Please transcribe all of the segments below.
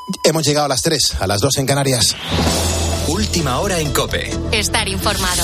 Hemos llegado a las 3, a las 2 en Canarias. Última hora en COPE. Estar informado.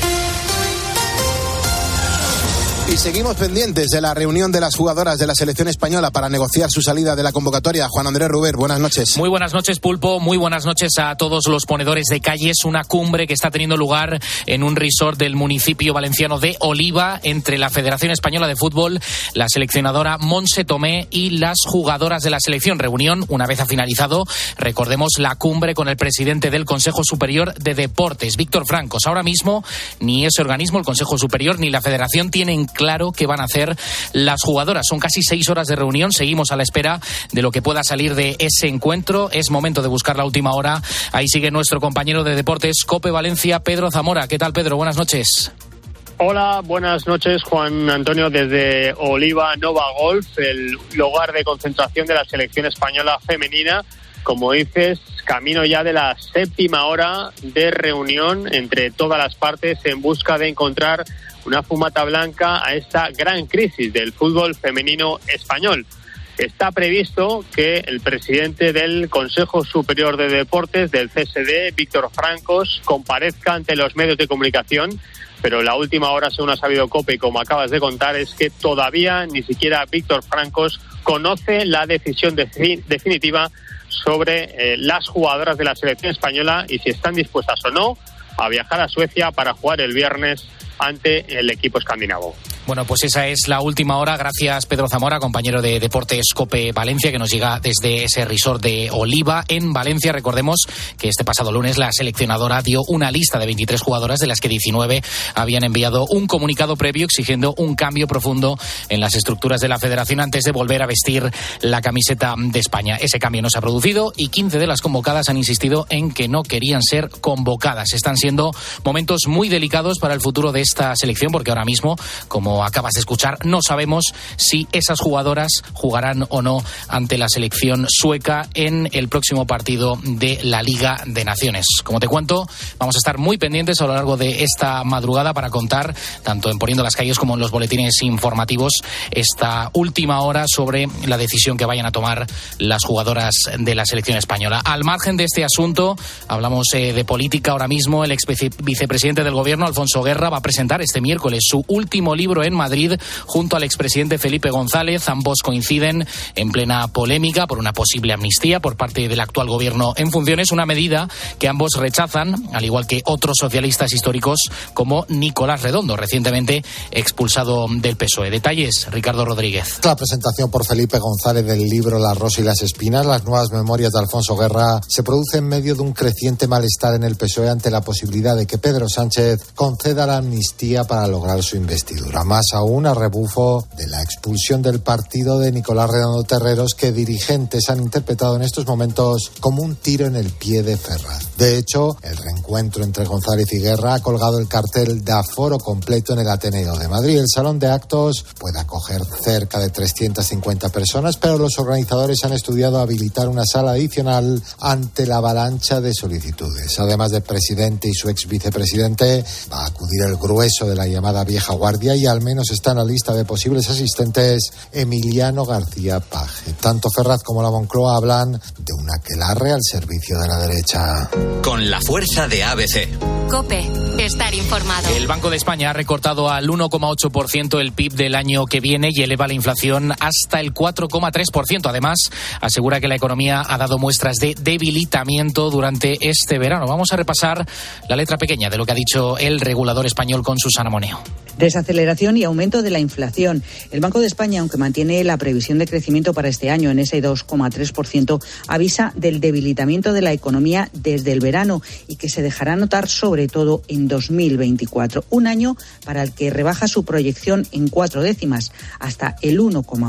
Y seguimos pendientes de la reunión de las jugadoras de la selección española para negociar su salida de la convocatoria. Juan Andrés Ruber, buenas noches. Muy buenas noches, Pulpo. Muy buenas noches a todos los ponedores de calle. Es una cumbre que está teniendo lugar en un resort del municipio valenciano de Oliva entre la Federación Española de Fútbol, la seleccionadora Montse Tomé y las jugadoras de la selección. Reunión, una vez ha finalizado, recordemos, la cumbre con el presidente del Consejo Superior de Deportes, Víctor Francos. Ahora mismo ni ese organismo, el Consejo Superior, ni la Federación tienen claro qué van a hacer las jugadoras. Son casi 6 horas de reunión. Seguimos a la espera de lo que pueda salir de ese encuentro. Es momento de buscar la última hora. Ahí sigue nuestro compañero de deportes, COPE Valencia, Pedro Zamora. ¿Qué tal, Pedro? Buenas noches. Hola, buenas noches, Juan Antonio, desde Oliva Nova Golf, el lugar de concentración de la selección española femenina. Como dices, camino ya de la 7ª hora de reunión entre todas las partes en busca de encontrar una fumata blanca a esta gran crisis del fútbol femenino español. Está previsto que el presidente del Consejo Superior de Deportes, del CSD, Víctor Francos, comparezca ante los medios de comunicación, pero la última hora, según ha sabido COPE, como acabas de contar, es que todavía ni siquiera Víctor Francos conoce la decisión definitiva sobre las jugadoras de la selección española y si están dispuestas o no a viajar a Suecia para jugar el viernes ante el equipo escandinavo. Bueno, pues esa es la última hora. Gracias, Pedro Zamora, compañero de Deportes COPE Valencia, que nos llega desde ese resort de Oliva en Valencia. Recordemos que este pasado lunes la seleccionadora dio una lista de 23 jugadoras, de las que 19 habían enviado un comunicado previo exigiendo un cambio profundo en las estructuras de la federación antes de volver a vestir la camiseta de España. Ese cambio no se ha producido y 15 de las convocadas han insistido en que no querían ser convocadas. Están siendo momentos muy delicados para el futuro de esta selección, porque ahora mismo, como acabas de escuchar, no sabemos si esas jugadoras jugarán o no ante la selección sueca en el próximo partido de la Liga de Naciones. Como te cuento, vamos a estar muy pendientes a lo largo de esta madrugada para contar, tanto en Poniendo las Calles como en los boletines informativos, esta última hora sobre la decisión que vayan a tomar las jugadoras de la selección española. Al margen de este asunto, hablamos de política ahora mismo. El ex vicepresidente del Gobierno, Alfonso Guerra, va a presentar este miércoles su último libro en Madrid junto al expresidente Felipe González. Ambos coinciden en plena polémica por una posible amnistía por parte del actual gobierno en funciones, una medida que ambos rechazan, al igual que otros socialistas históricos como Nicolás Redondo, recientemente expulsado del PSOE. Detalles, Ricardo Rodríguez. La presentación por Felipe González del libro La rosa y las espinas, las nuevas memorias de Alfonso Guerra, se produce en medio de un creciente malestar en el PSOE ante la posibilidad de que Pedro Sánchez conceda la amnistía para lograr su investidura. Más aún, a rebufo de la expulsión del partido de Nicolás Redondo Terreros, que dirigentes han interpretado en estos momentos como un tiro en el pie de Ferraz. De hecho, el reencuentro entre González y Guerra ha colgado el cartel de aforo completo en el Ateneo de Madrid. El salón de actos puede acoger cerca de 350 personas, pero los organizadores han estudiado habilitar una sala adicional ante la avalancha de solicitudes. Además del presidente y su ex vicepresidente, va a acudir el grueso de la llamada vieja guardia, y al menos está en la lista de posibles asistentes Emiliano García Paje. Tanto Ferraz como la Moncloa hablan de un aquelarre al servicio de la derecha. Con la fuerza de ABC. COPE, estar informado. El Banco de España ha recortado al 1,8% el PIB del año que viene y eleva la inflación hasta el 4,3%. Además, asegura que la economía ha dado muestras de debilitamiento durante este verano. Vamos a repasar la letra pequeña de lo que ha dicho el regulador español con Susana Moneo. Desaceleración y aumento de la inflación. El Banco de España, aunque mantiene la previsión de crecimiento para este año en ese 2,3%, avisa del debilitamiento de la economía desde el verano y que se dejará notar sobre todo en 2024, un año para el que rebaja su proyección en 4 décimas, hasta el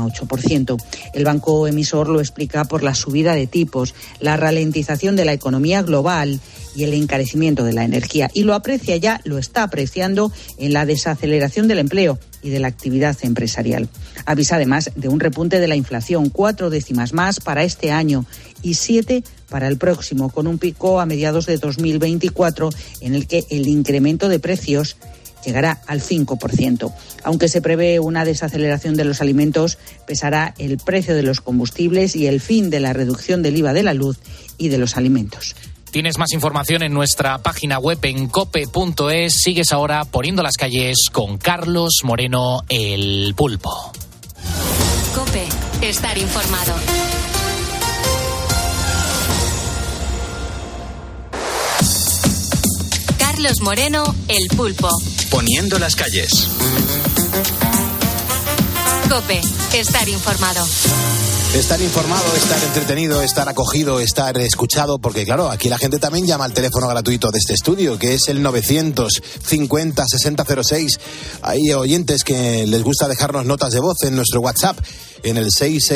1,8%. El banco emisor lo explica por la subida de tipos, la ralentización de la economía global y el encarecimiento de la energía, y lo está apreciando en la desaceleración del empleo y de la actividad empresarial. Avisa además de un repunte de la inflación, 4 décimas más para este año y 7 para el próximo, con un pico a mediados de 2024 en el que el incremento de precios llegará al 5%. Aunque se prevé una desaceleración de los alimentos, pesará el precio de los combustibles y el fin de la reducción del IVA de la luz y de los alimentos. Tienes más información en nuestra página web en cope.es. Sigues ahora Poniendo las calles con Carlos Moreno, el Pulpo. COPE, estar informado. Carlos Moreno, el Pulpo. Poniendo las calles. COPE, estar informado. Estar informado, estar entretenido, estar acogido, estar escuchado, porque claro, aquí la gente también llama al teléfono gratuito de este estudio, que es el 950-6006. Hay oyentes que les gusta dejarnos notas de voz en nuestro WhatsApp, en el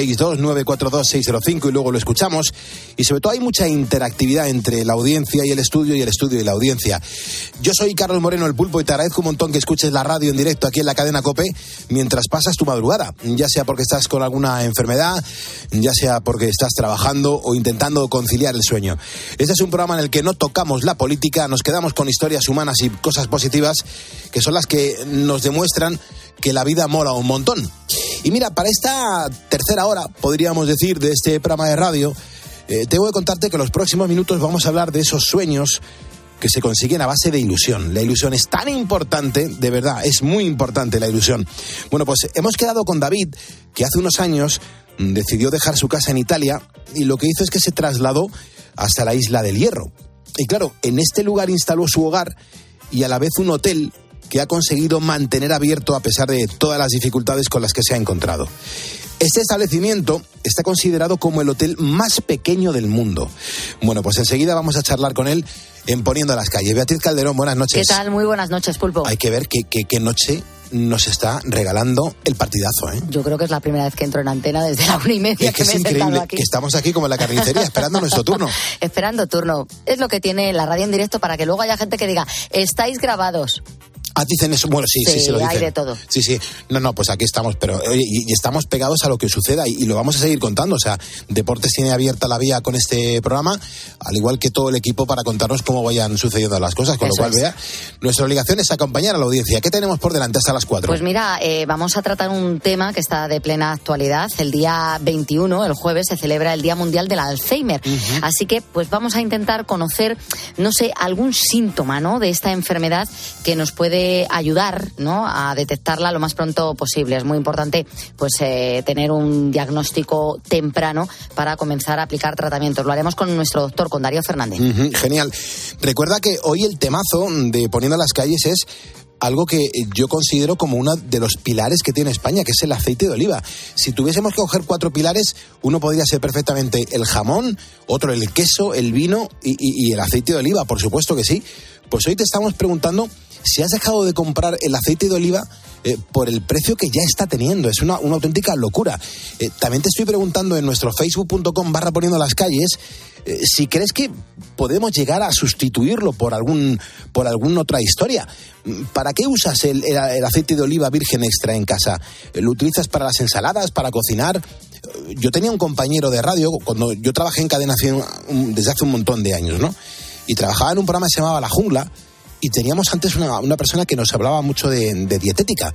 662-942-605, y luego lo escuchamos. Y sobre todo hay mucha interactividad entre la audiencia y el estudio y la audiencia. Yo soy Carlos Moreno, el Pulpo, y te agradezco un montón que escuches la radio en directo aquí en la cadena COPE mientras pasas tu madrugada, ya sea porque estás con alguna enfermedad, ya sea porque estás trabajando o intentando conciliar el sueño. Este es un programa en el que no tocamos la política, nos quedamos con historias humanas y cosas positivas que son las que nos demuestran que la vida mola un montón. Y mira, para esta tercera hora, podríamos decir, de este programa de radio, tengo que contarte que en los próximos minutos vamos a hablar de esos sueños que se consiguen a base de ilusión. La ilusión es tan importante, de verdad, es muy importante la ilusión. Bueno, pues hemos quedado con David, que hace unos años decidió dejar su casa en Italia y lo que hizo es que se trasladó hasta la Isla del Hierro. Y claro, en este lugar instaló su hogar y a la vez un hotel que ha conseguido mantener abierto a pesar de todas las dificultades con las que se ha encontrado. Este establecimiento está considerado como el hotel más pequeño del mundo. Bueno, pues enseguida vamos a charlar con él en Poniendo las calles. Beatriz Calderón, buenas noches. ¿Qué tal? Muy buenas noches, Pulpo. Hay que ver qué noche nos está regalando el partidazo, ¿eh? Yo creo que es la primera vez que entro en antena desde la 1:30 que me he sentado aquí. Que estamos aquí como en la carnicería esperando nuestro turno. Esperando turno. Es lo que tiene la radio en directo para que luego haya gente que diga, estáis grabados. Ah, dicen eso. Bueno, sí, lo dicen. Hay de todo. Sí. No, pues aquí estamos, pero oye, y estamos pegados a lo que suceda y lo vamos a seguir contando. O sea, Deportes tiene abierta la vía con este programa, al igual que todo el equipo, para contarnos cómo vayan sucediendo las cosas. Con eso lo cual, vea, nuestra obligación es acompañar a la audiencia. ¿Qué tenemos por delante hasta las 4? Pues mira, vamos a tratar un tema que está de plena actualidad. El día 21, el jueves, se celebra el Día Mundial del Alzheimer. Uh-huh. Así que, pues vamos a intentar conocer, no sé, algún síntoma, ¿no?, de esta enfermedad que nos puede ayudar, ¿no?, a detectarla lo más pronto posible. Es muy importante, pues, tener un diagnóstico temprano para comenzar a aplicar tratamientos. Lo haremos con nuestro doctor, con Darío Fernández. Uh-huh, genial. Recuerda que hoy el temazo de Poniendo las calles es algo que yo considero como uno de los pilares que tiene España, que es el aceite de oliva. Si tuviésemos que coger 4 pilares, uno podría ser perfectamente el jamón, otro el queso, el vino y el aceite de oliva, por supuesto que sí. Pues hoy te estamos preguntando si has dejado de comprar el aceite de oliva por el precio que ya está teniendo. Es una auténtica locura. También te estoy preguntando en nuestro facebook.com/Poniendo las calles si crees que podemos llegar a sustituirlo por alguna otra historia. ¿Para qué usas el aceite de oliva virgen extra en casa? ¿Lo utilizas para las ensaladas, para cocinar? Yo tenía un compañero de radio, cuando yo trabajé en Cadena 100 desde hace un montón de años, ¿no? Y trabajaba en un programa que se llamaba La Jungla, y teníamos antes una persona que nos hablaba mucho de dietética.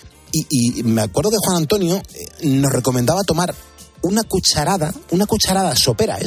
Y me acuerdo que Juan Antonio nos recomendaba tomar una cucharada sopera,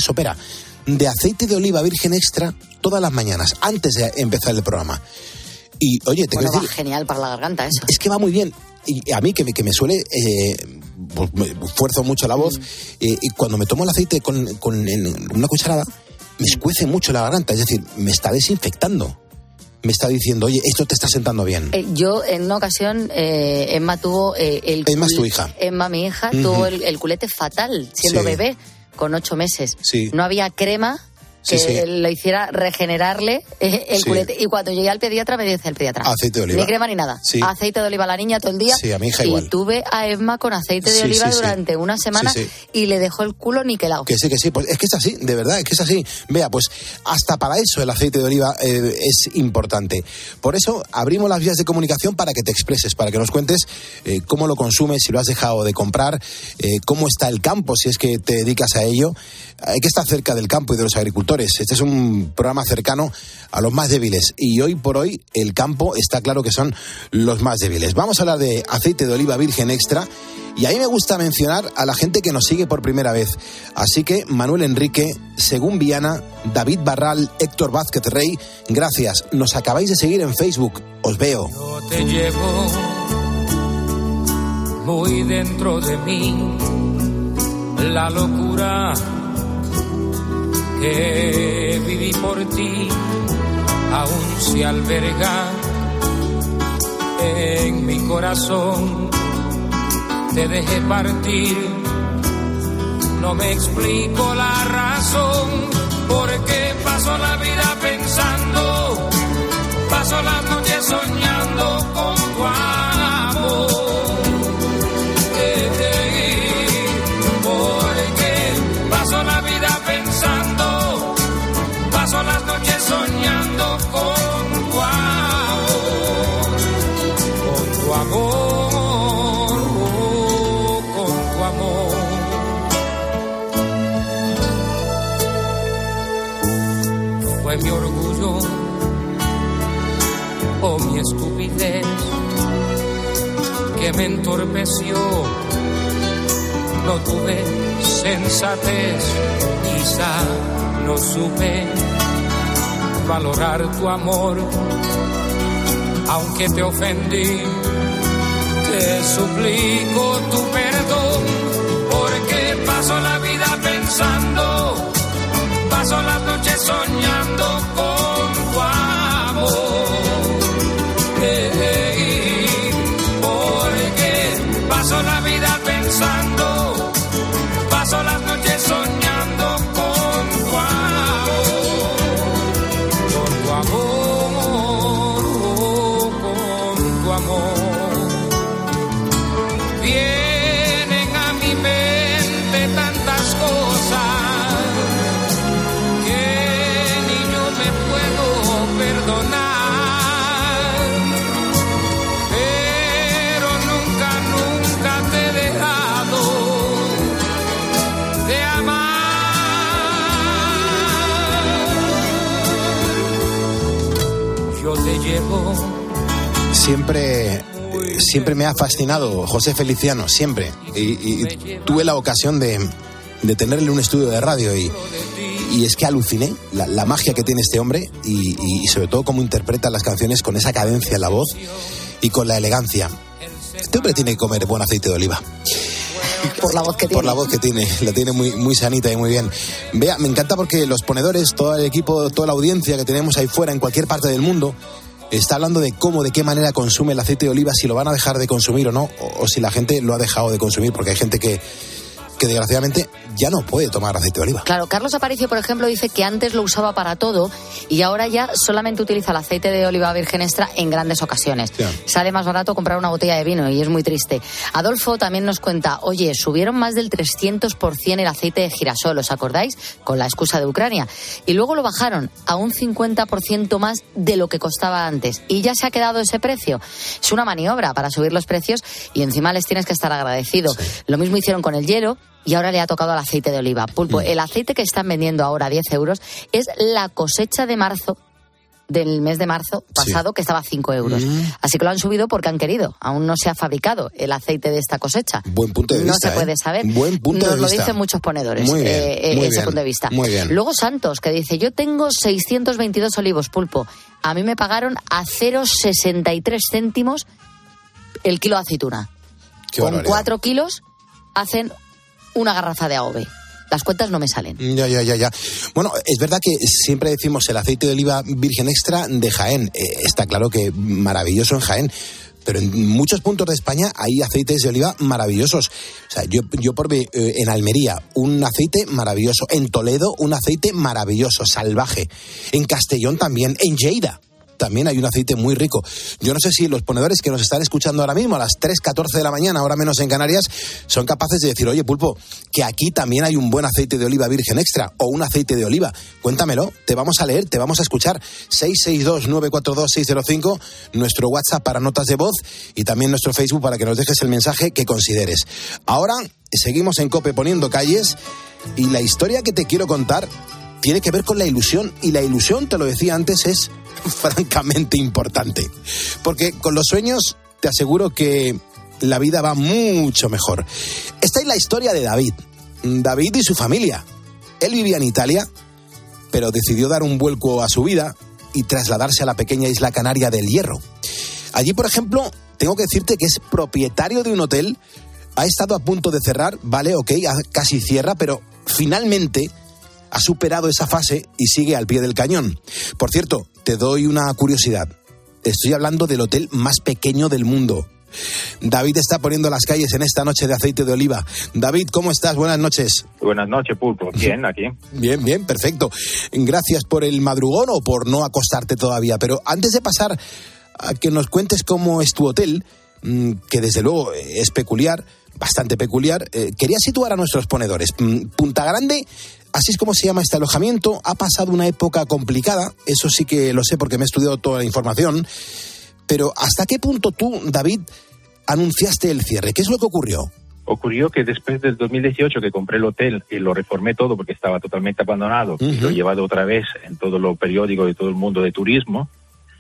de aceite de oliva virgen extra todas las mañanas, antes de empezar el programa. Y oye, te quiero decir, va genial para la garganta eso. Es que va muy bien. Y a mí, que me suele, pues me esfuerzo mucho la voz, y cuando me tomo el aceite con una cucharada, me escuece mucho la garganta, es decir, me está desinfectando. Me está diciendo, oye, esto te está sentando bien. Yo, en una ocasión, Emma tuvo Emma es tu hija. Emma, mi hija, tuvo el culete fatal, siendo bebé, con 8 meses. Sí. No había crema que lo hiciera regenerarle el culete. Y cuando llegué al pediatra, me dice el pediatra, aceite de oliva. Ni crema ni nada. Sí. Aceite de oliva a la niña todo el día. Sí, a mi hija igual. Y tuve a Emma con aceite de oliva durante una semana y le dejó el culo niquelado. Que sí. Pues es que es así, de verdad, es que es así. Vea, pues hasta para eso el aceite de oliva es importante. Por eso abrimos las vías de comunicación para que te expreses, para que nos cuentes cómo lo consumes, si lo has dejado de comprar, cómo está el campo, si es que te dedicas a ello. Hay que estar cerca del campo y de los agricultores. señores, este es un programa cercano a los más débiles y hoy por hoy el campo está claro que son los más débiles. Vamos a hablar de aceite de oliva virgen extra y a mí me gusta mencionar a la gente que nos sigue por primera vez. Así que Manuel Enrique, Según Viana, David Barral, Héctor Vázquez Rey, gracias. Nos acabáis de seguir en Facebook. Os veo. Yo te llevo muy dentro de mí, la locura que viví por ti aún se alberga en mi corazón. Te dejé partir, no me explico la razón, porque paso la vida pensando, paso las noches soñando con tu amor. Porque paso la vida pensando, paso las noches soñando con tu amor, con tu amor, con tu amor. Fue mi orgullo o mi estupidez que me entorpeció. No tuve sensatez, quizá no supe valorar tu amor. Aunque te ofendí, te suplico tu perdón, porque paso la vida pensando, paso las noches soñando con tu amor. Porque paso la vida pensando, paso las noches soñando con tu amor, con tu amor, con tu amor. Vienen a mi mente tantas cosas que ni yo me puedo perdonar. Siempre me ha fascinado José Feliciano, siempre. Y tuve la ocasión de tenerle un estudio de radio y es que aluciné la magia que tiene este hombre y sobre todo cómo interpreta las canciones con esa cadencia en la voz y con la elegancia. Este hombre tiene que comer buen aceite de oliva. Por la voz que tiene. Por la voz que tiene, la tiene muy, muy sanita y muy bien. Vea, me encanta porque los ponedores, todo el equipo, toda la audiencia que tenemos ahí fuera, en cualquier parte del mundo, está hablando de cómo, de qué manera consume el aceite de oliva, si lo van a dejar de consumir o no, o si la gente lo ha dejado de consumir, porque hay gente que desgraciadamente ya no puede tomar aceite de oliva. Claro, Carlos Aparicio, por ejemplo, dice que antes lo usaba para todo y ahora ya solamente utiliza el aceite de oliva virgen extra en grandes ocasiones. Sí. Sale más barato comprar una botella de vino y es muy triste. Adolfo también nos cuenta, oye, subieron más del 300% el aceite de girasol, ¿os acordáis? Con la excusa de Ucrania. Y luego lo bajaron a un 50% más de lo que costaba antes. Y ya se ha quedado ese precio. Es una maniobra para subir los precios y encima les tienes que estar agradecido. Sí. Lo mismo hicieron con el hielo. Y ahora le ha tocado al aceite de oliva. Pulpo, el aceite que están vendiendo ahora a 10 euros es la cosecha de marzo, del mes de marzo pasado, sí, que estaba a 5 euros. Así que lo han subido porque han querido. Aún no se ha fabricado el aceite de esta cosecha. Buen punto de vista. No se puede saber. Buen punto Nos de lo vista. Dicen muchos ponedores. Muy bien, muy ese bien, punto de vista. Muy bien. Luego Santos, que dice, yo tengo 622 olivos, Pulpo. A mí me pagaron a 0,63 céntimos el kilo de aceituna. Qué con barbaridad. 4 kilos hacen una garrafa de AOV. Las cuentas no me salen. Ya. Bueno, es verdad que siempre decimos el aceite de oliva virgen extra de Jaén. Está claro que maravilloso en Jaén. Pero en muchos puntos de España hay aceites de oliva maravillosos. O sea, yo probé en Almería un aceite maravilloso. En Toledo un aceite maravilloso, salvaje. En Castellón también. En Lleida también hay un aceite muy rico. Yo no sé si los ponedores que nos están escuchando ahora mismo a las 3:14 de la mañana, ahora menos en Canarias, son capaces de decir, oye, Pulpo, que aquí también hay un buen aceite de oliva virgen extra o un aceite de oliva. Cuéntamelo, te vamos a leer, te vamos a escuchar. 662-942-605, nuestro WhatsApp para notas de voz y también nuestro Facebook para que nos dejes el mensaje que consideres. Ahora seguimos en COPE poniendo calles y la historia que te quiero contar tiene que ver con la ilusión, y la ilusión, te lo decía antes, es francamente importante, porque con los sueños te aseguro que la vida va mucho mejor. Esta es la historia de David y su familia. Él vivía en Italia, pero decidió dar un vuelco a su vida y trasladarse a la pequeña isla canaria del Hierro. Allí, por ejemplo, tengo que decirte que es propietario de un hotel. Ha estado a punto de cerrar, vale, ok, casi cierra, pero finalmente ha superado esa fase y sigue al pie del cañón. Por cierto, te doy una curiosidad. Estoy hablando del hotel más pequeño del mundo. David está poniendo las calles en esta noche de aceite de oliva. David, ¿cómo estás? Buenas noches. Buenas noches, Pulpo. Bien, aquí. Bien, perfecto. Gracias por el madrugón o por no acostarte todavía. Pero antes de pasar a que nos cuentes cómo es tu hotel, que desde luego es peculiar, bastante peculiar, quería situar a nuestros ponedores. Punta Grande, así es como se llama este alojamiento, ha pasado una época complicada, eso sí que lo sé porque me he estudiado toda la información, pero ¿hasta qué punto tú, David, anunciaste el cierre? ¿Qué es lo que ocurrió? Ocurrió que después del 2018 que compré el hotel y lo reformé todo porque estaba totalmente abandonado, y lo he llevado otra vez en todos los periódicos de todo el mundo de turismo,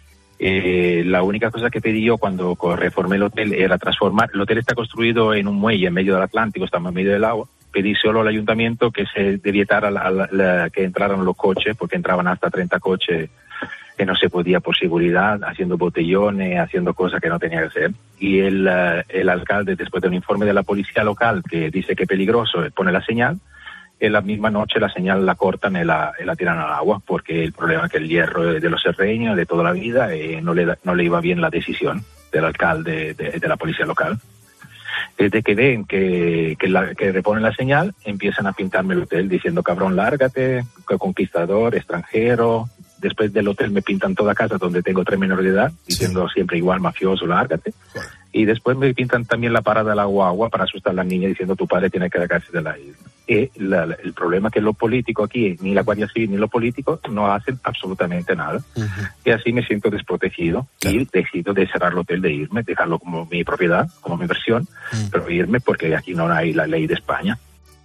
la única cosa que pedí yo cuando reformé el hotel era transformar. El hotel está construido en un muelle en medio del Atlántico, estamos en medio del agua. Pedí solo al ayuntamiento que se devietara que entraran los coches, porque entraban hasta 30 coches que no se podía por seguridad, haciendo botellones, haciendo cosas que no tenía que hacer. Y el alcalde, después de un informe de la policía local que dice que es peligroso, pone la señal. En la misma noche la señal la cortan y la tiran al agua, porque el problema es que el hierro de los serreños de toda la vida no le iba bien la decisión del alcalde de la policía local. Desde que ven que reponen la señal, empiezan a pintarme el hotel diciendo cabrón, lárgate, conquistador, extranjero. Después del hotel me pintan toda casa donde tengo 3 menores de edad, diciendo siempre igual, mafioso, lárgate. Y después me pintan también la parada de la guagua para asustar a la niña diciendo tu padre tiene que sacarse de la isla. El problema es que los políticos aquí, ni la Guardia Civil ni los políticos, no hacen absolutamente nada. Y así me siento desprotegido y decido de cerrar el hotel, de irme, dejarlo como mi propiedad, como mi inversión, pero irme porque aquí no hay la ley de España.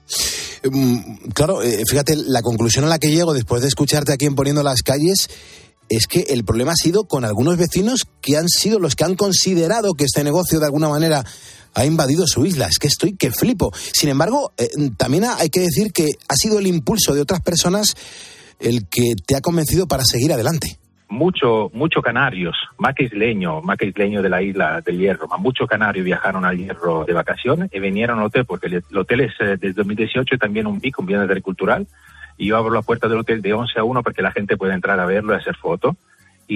Claro, fíjate, la conclusión a la que llego después de escucharte aquí en Poniendo las Calles es que el problema ha sido con algunos vecinos que han sido los que han considerado que este negocio de alguna manera ha invadido su isla. Es que estoy que flipo. Sin embargo, también hay que decir que ha sido el impulso de otras personas el que te ha convencido para seguir adelante. Mucho canarios, más que isleños de la isla del Hierro, muchos canarios viajaron al Hierro de vacaciones y vinieron al hotel, porque el hotel es desde 2018 también un BIC, un bien agricultural, y yo abro la puerta del hotel de 11 a 1 para que la gente pueda entrar a verlo y hacer fotos. Y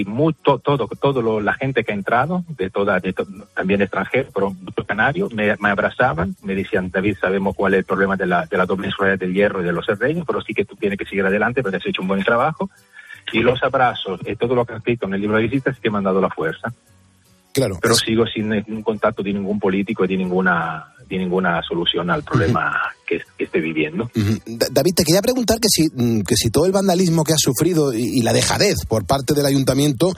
la gente que ha entrado, también extranjeros, pero muchos canarios, me abrazaban, me decían, David, sabemos cuál es el problema de la doble inseguridad del Hierro y de los serreños, pero sí que tú tienes que seguir adelante porque has hecho un buen trabajo. Y los abrazos, todo lo que he escrito en el libro de visitas, sí que me han dado la fuerza. Claro. Pero sigo sin ningún contacto de ningún político y de ninguna solución al problema que esté viviendo. David, te quería preguntar que si todo el vandalismo que has sufrido y la dejadez por parte del ayuntamiento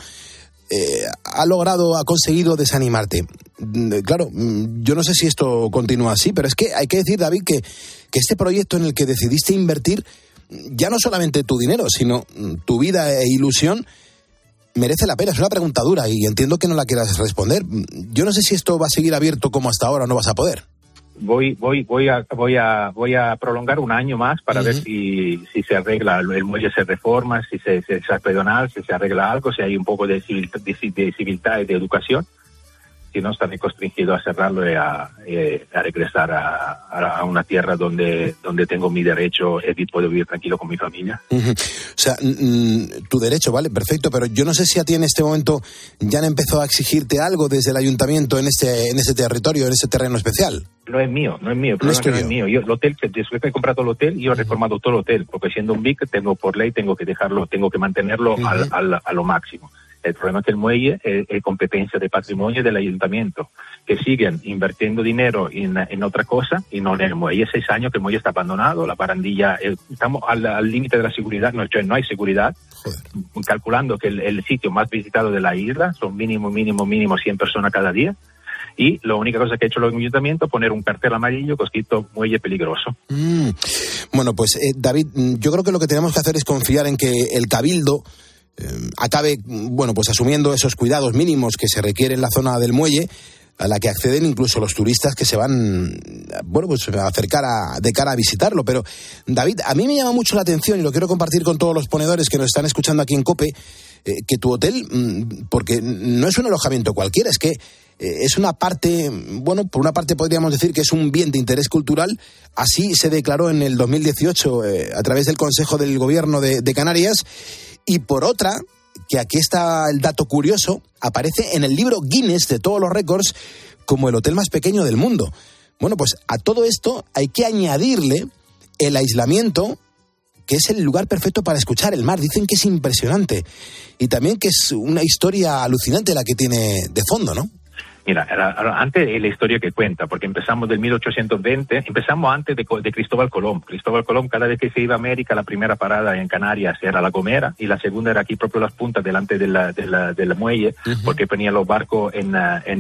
ha conseguido desanimarte. Claro, yo no sé si esto continúa así, pero es que hay que decir, David, que este proyecto en el que decidiste invertir ya no solamente tu dinero, sino tu vida e ilusión, merece la pena. Es una pregunta dura y entiendo que no la quieras responder. Yo no sé si esto va a seguir abierto como hasta ahora o no vas a poder. Voy a prolongar un año más para ver si se arregla, el muelle se reforma, si se hace pedonal, si se arregla algo, si hay un poco de civilidad y de educación. Si no, estaré constringido a cerrarlo y a regresar a una tierra donde tengo mi derecho y puedo vivir tranquilo con mi familia. O sea, tu derecho, vale, perfecto, pero yo no sé si a ti en este momento ya han empezado a exigirte algo desde el ayuntamiento en ese territorio, en ese terreno especial. No es mío, el problema es que no es mío. Yo, el hotel, después que he comprado el hotel, yo he reformado todo el hotel, porque siendo un BIC, por ley tengo que mantenerlo a lo máximo. El problema es que el muelle es competencia de patrimonio del ayuntamiento, que siguen invirtiendo dinero en otra cosa y no en el muelle. 6 años que el muelle está abandonado, la barandilla, estamos al límite de la seguridad, no hay seguridad. Joder. Calculando que el sitio más visitado de la isla son mínimo 100 personas cada día. Y la única cosa que ha hecho el ayuntamiento es poner un cartel amarillo con escrito muelle peligroso. Bueno, pues David, yo creo que lo que tenemos que hacer es confiar en que el Cabildo acabe, bueno, pues asumiendo esos cuidados mínimos que se requieren en la zona del muelle, a la que acceden incluso los turistas que se van, bueno, pues a acercar de cara a visitarlo. Pero, David, a mí me llama mucho la atención, y lo quiero compartir con todos los ponedores que nos están escuchando aquí en COPE, que tu hotel, porque no es un alojamiento cualquiera, es que es una parte, bueno, por una parte podríamos decir que es un bien de interés cultural. Así se declaró en el 2018 a través del Consejo del Gobierno de Canarias, y por otra, que aquí está el dato curioso, aparece en el libro Guinness de todos los récords como el hotel más pequeño del mundo. Bueno, pues a todo esto hay que añadirle el aislamiento, que es el lugar perfecto para escuchar el mar. Dicen que es impresionante, y también que es una historia alucinante la que tiene de fondo, ¿no? Mira, antes la historia que cuenta, porque empezamos del 1820, empezamos antes de Cristóbal Colón. Cristóbal Colón, cada vez que se iba a América, la primera parada en Canarias era La Gomera, y la segunda era aquí propio Las Puntas, delante de la muelle, porque venían los barcos en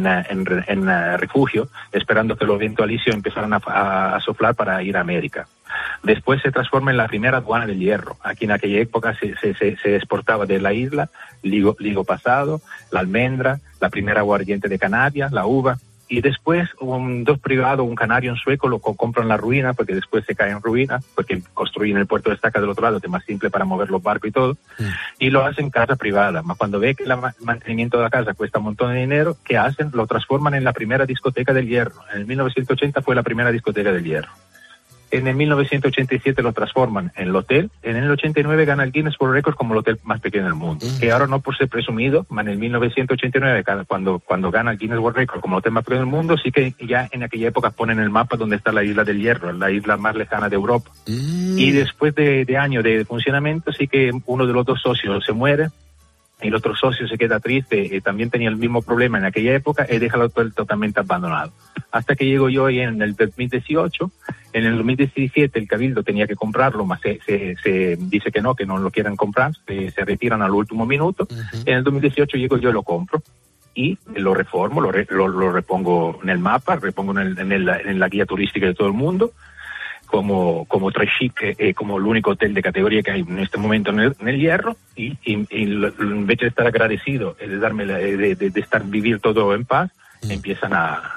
refugio, esperando que los vientos alisios empezaran a soplar para ir a América. Después se transforma en la primera aduana del hierro. Aquí en aquella época se exportaba de la isla ligo pasado, la almendra, la primera aguardiente de Canarias, la uva, y después dos privados, un canario y un sueco, lo compran la ruina, porque después se cae en ruina, porque construyen el puerto de Estaca del otro lado, que es más simple para mover los barcos y todo, y lo hacen casa privada. Mas cuando ve que el mantenimiento de la casa cuesta un montón de dinero, ¿qué hacen? Lo transforman en la primera discoteca del hierro. En el 1980 fue la primera discoteca del hierro. En el 1987 lo transforman en el hotel. En el 89 gana el Guinness World Records como el hotel más pequeño del mundo. Que ahora no por ser presumido, en el 1989, cuando gana el Guinness World Records como el hotel más pequeño del mundo, sí que ya en aquella época ponen el mapa donde está la isla del Hierro, la isla más lejana de Europa. Y después de años de funcionamiento, sí que uno de los dos socios se muere, y el otro socio se queda triste, también tenía el mismo problema en aquella época, y deja el hotel totalmente abandonado. Hasta que llego yo y en el 2018, en el 2017 el Cabildo tenía que comprarlo, mas se dice que no lo quieren comprar, se retiran al último minuto. En el 2018 llego yo y lo compro, y lo reformo, lo repongo en el mapa, repongo en la guía turística de todo el mundo, como très chic, como el único hotel de categoría que hay en este momento en el Hierro, y en vez de estar agradecido de vivir todo en paz, empiezan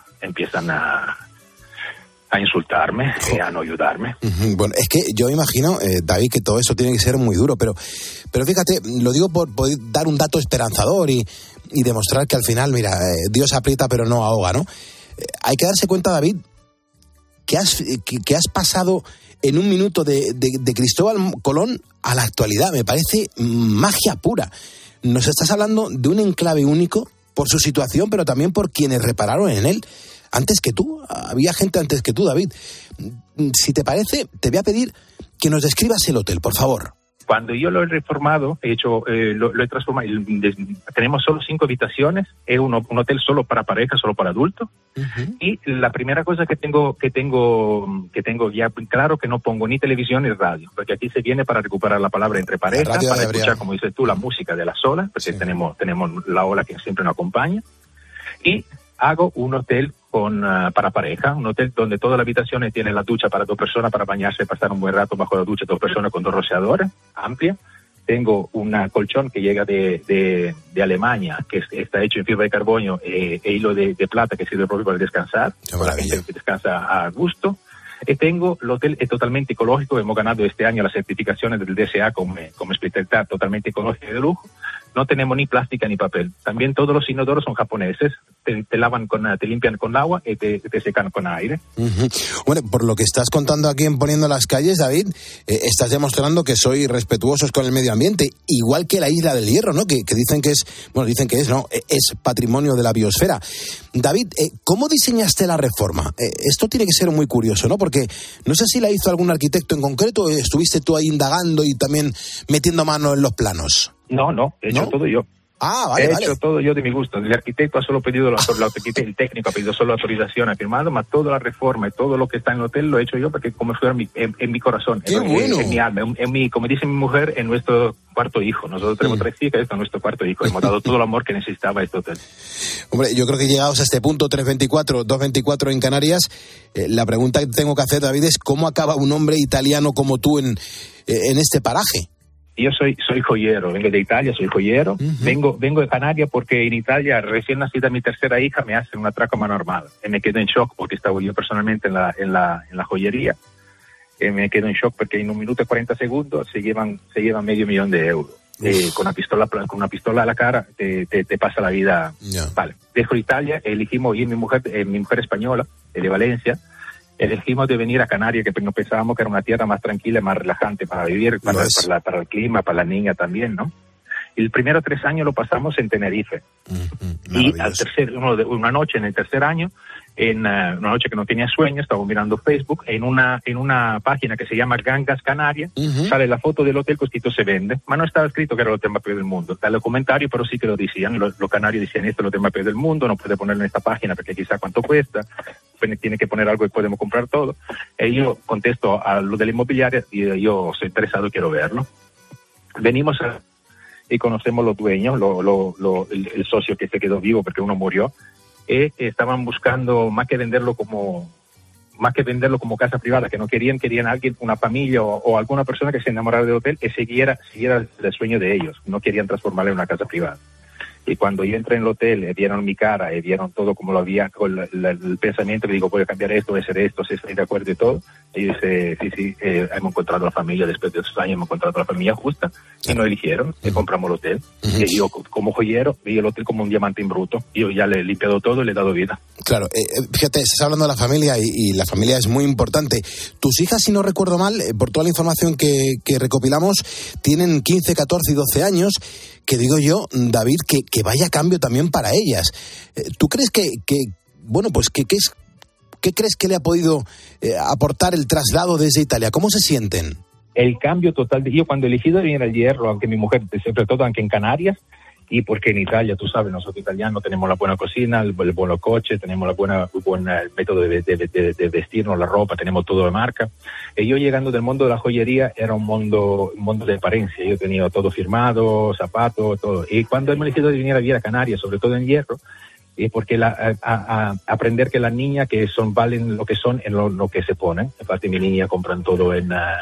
a insultarme, a no ayudarme. Bueno, es que yo imagino, David, que todo eso tiene que ser muy duro, pero fíjate, lo digo por poder dar un dato esperanzador y demostrar que al final, mira, Dios aprieta pero no ahoga, ¿no? Hay que darse cuenta, David, que has pasado en un minuto de Cristóbal Colón a la actualidad. Me parece magia pura. Nos estás hablando de un enclave único por su situación, pero también por quienes repararon en él antes que tú. Había gente antes que tú, David. Si te parece, te voy a pedir que nos describas el hotel, por favor. Cuando yo lo he reformado, lo he transformado. Tenemos solo 5 habitaciones, es un hotel solo para parejas, solo para adultos. Y la primera cosa que tengo ya claro, que no pongo ni televisión ni radio, porque aquí se viene para recuperar la palabra entre parejas, para escuchar, como dices tú, la música de las olas, porque tenemos la ola que siempre nos acompaña. Y hago un hotel para pareja, un hotel donde todas las habitaciones tienen la ducha para 2 personas, para bañarse, pasar un buen rato bajo la ducha, 2 personas con 2 rociadores, amplia. Tengo un colchón que llega de Alemania, que está hecho en fibra de carbono e hilo de plata, que sirve propio para descansar, para la gente que descansa a gusto. Y tengo el hotel es totalmente ecológico, hemos ganado este año las certificaciones del DSA como especialidad totalmente ecológica y de lujo. No tenemos ni plástica ni papel. También todos los inodoros son japoneses. Te limpian con agua y te secan con aire. Bueno, por lo que estás contando aquí en Poniendo las Calles, David, estás demostrando que sois respetuosos con el medio ambiente, igual que la Isla del Hierro, ¿no? Que dicen que es patrimonio de la biosfera. David, ¿cómo diseñaste la reforma? Esto tiene que ser muy curioso, ¿no? Porque no sé si la hizo algún arquitecto en concreto, o estuviste tú ahí indagando y también metiendo mano en los planos. No, he hecho todo yo. Ah, vale, He hecho todo yo de mi gusto. El arquitecto ha solo pedido, el técnico ha pedido solo autorización, ha firmado, más toda la reforma y todo lo que está en el hotel lo he hecho yo porque como fuera en mi corazón, en mi alma, como dice mi mujer, en nuestro cuarto hijo. Nosotros tenemos 3 hijas, esto es nuestro cuarto hijo. Hemos dado todo el amor que necesitaba este hotel. Hombre, yo creo que llegados a este punto, 324, 224 en Canarias, la pregunta que tengo que hacer, David, es ¿cómo acaba un hombre italiano como tú en este paraje? Yo soy joyero, vengo de Italia, soy joyero. Vengo de Canarias porque en Italia, recién nacida mi tercera hija, me hacen un atraco a mano armada. Me quedo en shock porque estaba yo personalmente en la joyería. Me quedo en shock porque en 1 minuto y 40 segundos se llevan $500,000 de euros. Con una pistola a la cara te pasa la vida. Yeah. Vale, dejo Italia, elegimos, y mi mujer española, de Valencia, elegimos de venir a Canarias, que no pensábamos que era una tierra más tranquila, más relajante para vivir, para el clima, para la niña también, ¿no? Y el primero 3 años lo pasamos en Tenerife. Y una noche en el tercer año, en una noche que no tenía sueño, estaba mirando Facebook, en una página que se llama Gangas Canarias, sale la foto del hotel que escrito se vende, pero no estaba escrito que era el hotel más peor del mundo. Está el comentario, pero sí que lo decían, los canarios decían, esto es el hotel más peor del mundo, no puede ponerlo en esta página porque quizá cuánto cuesta, tiene que poner algo y podemos comprar todo. Y yo contesto a lo de la inmobiliaria y yo soy interesado, quiero verlo. Venimos y conocemos los dueños, el socio que se quedó vivo porque uno murió, estaban buscando más que venderlo como casa privada, que no querían alguien, una familia o alguna persona que se enamorara del hotel y siguiera el sueño de ellos, no querían transformarlo en una casa privada. Y cuando yo entré en el hotel, vieron mi cara, vieron todo como lo había, con el pensamiento, que digo, voy a cambiar esto, voy a hacer esto, si estoy de acuerdo y todo. Y yo dice, sí, hemos encontrado la familia, después de 2 años hemos encontrado la familia justa, y nos eligieron, y compramos el hotel. Y yo, como joyero, vi el hotel como un diamante en bruto. Yo ya le he limpiado todo y le he dado vida. Claro, fíjate, estás hablando de la familia y la familia es muy importante. Tus hijas, si no recuerdo mal, por toda la información que recopilamos, tienen 15, 14 y 12 años, que digo yo, David, que vaya cambio también para ellas. ¿Tú crees ¿qué crees que le ha podido aportar el traslado desde Italia? ¿Cómo se sienten? El cambio total. Yo cuando elegí de venir al Hierro, aunque mi mujer, sobre todo aunque en Canarias, y porque en Italia, tú sabes, nosotros italianos tenemos la buena cocina, el buen coche, tenemos el buen método de vestirnos, la ropa, tenemos todo de marca. Y yo llegando del mundo de la joyería era un mundo de apariencia. Yo tenía todo firmado, zapatos, todo. Y cuando hemos elegido de venir a vivir a Canarias, sobre todo en Hierro, es porque aprender que las niñas que valen lo que son en lo que se ponen. En parte mi niña compran todo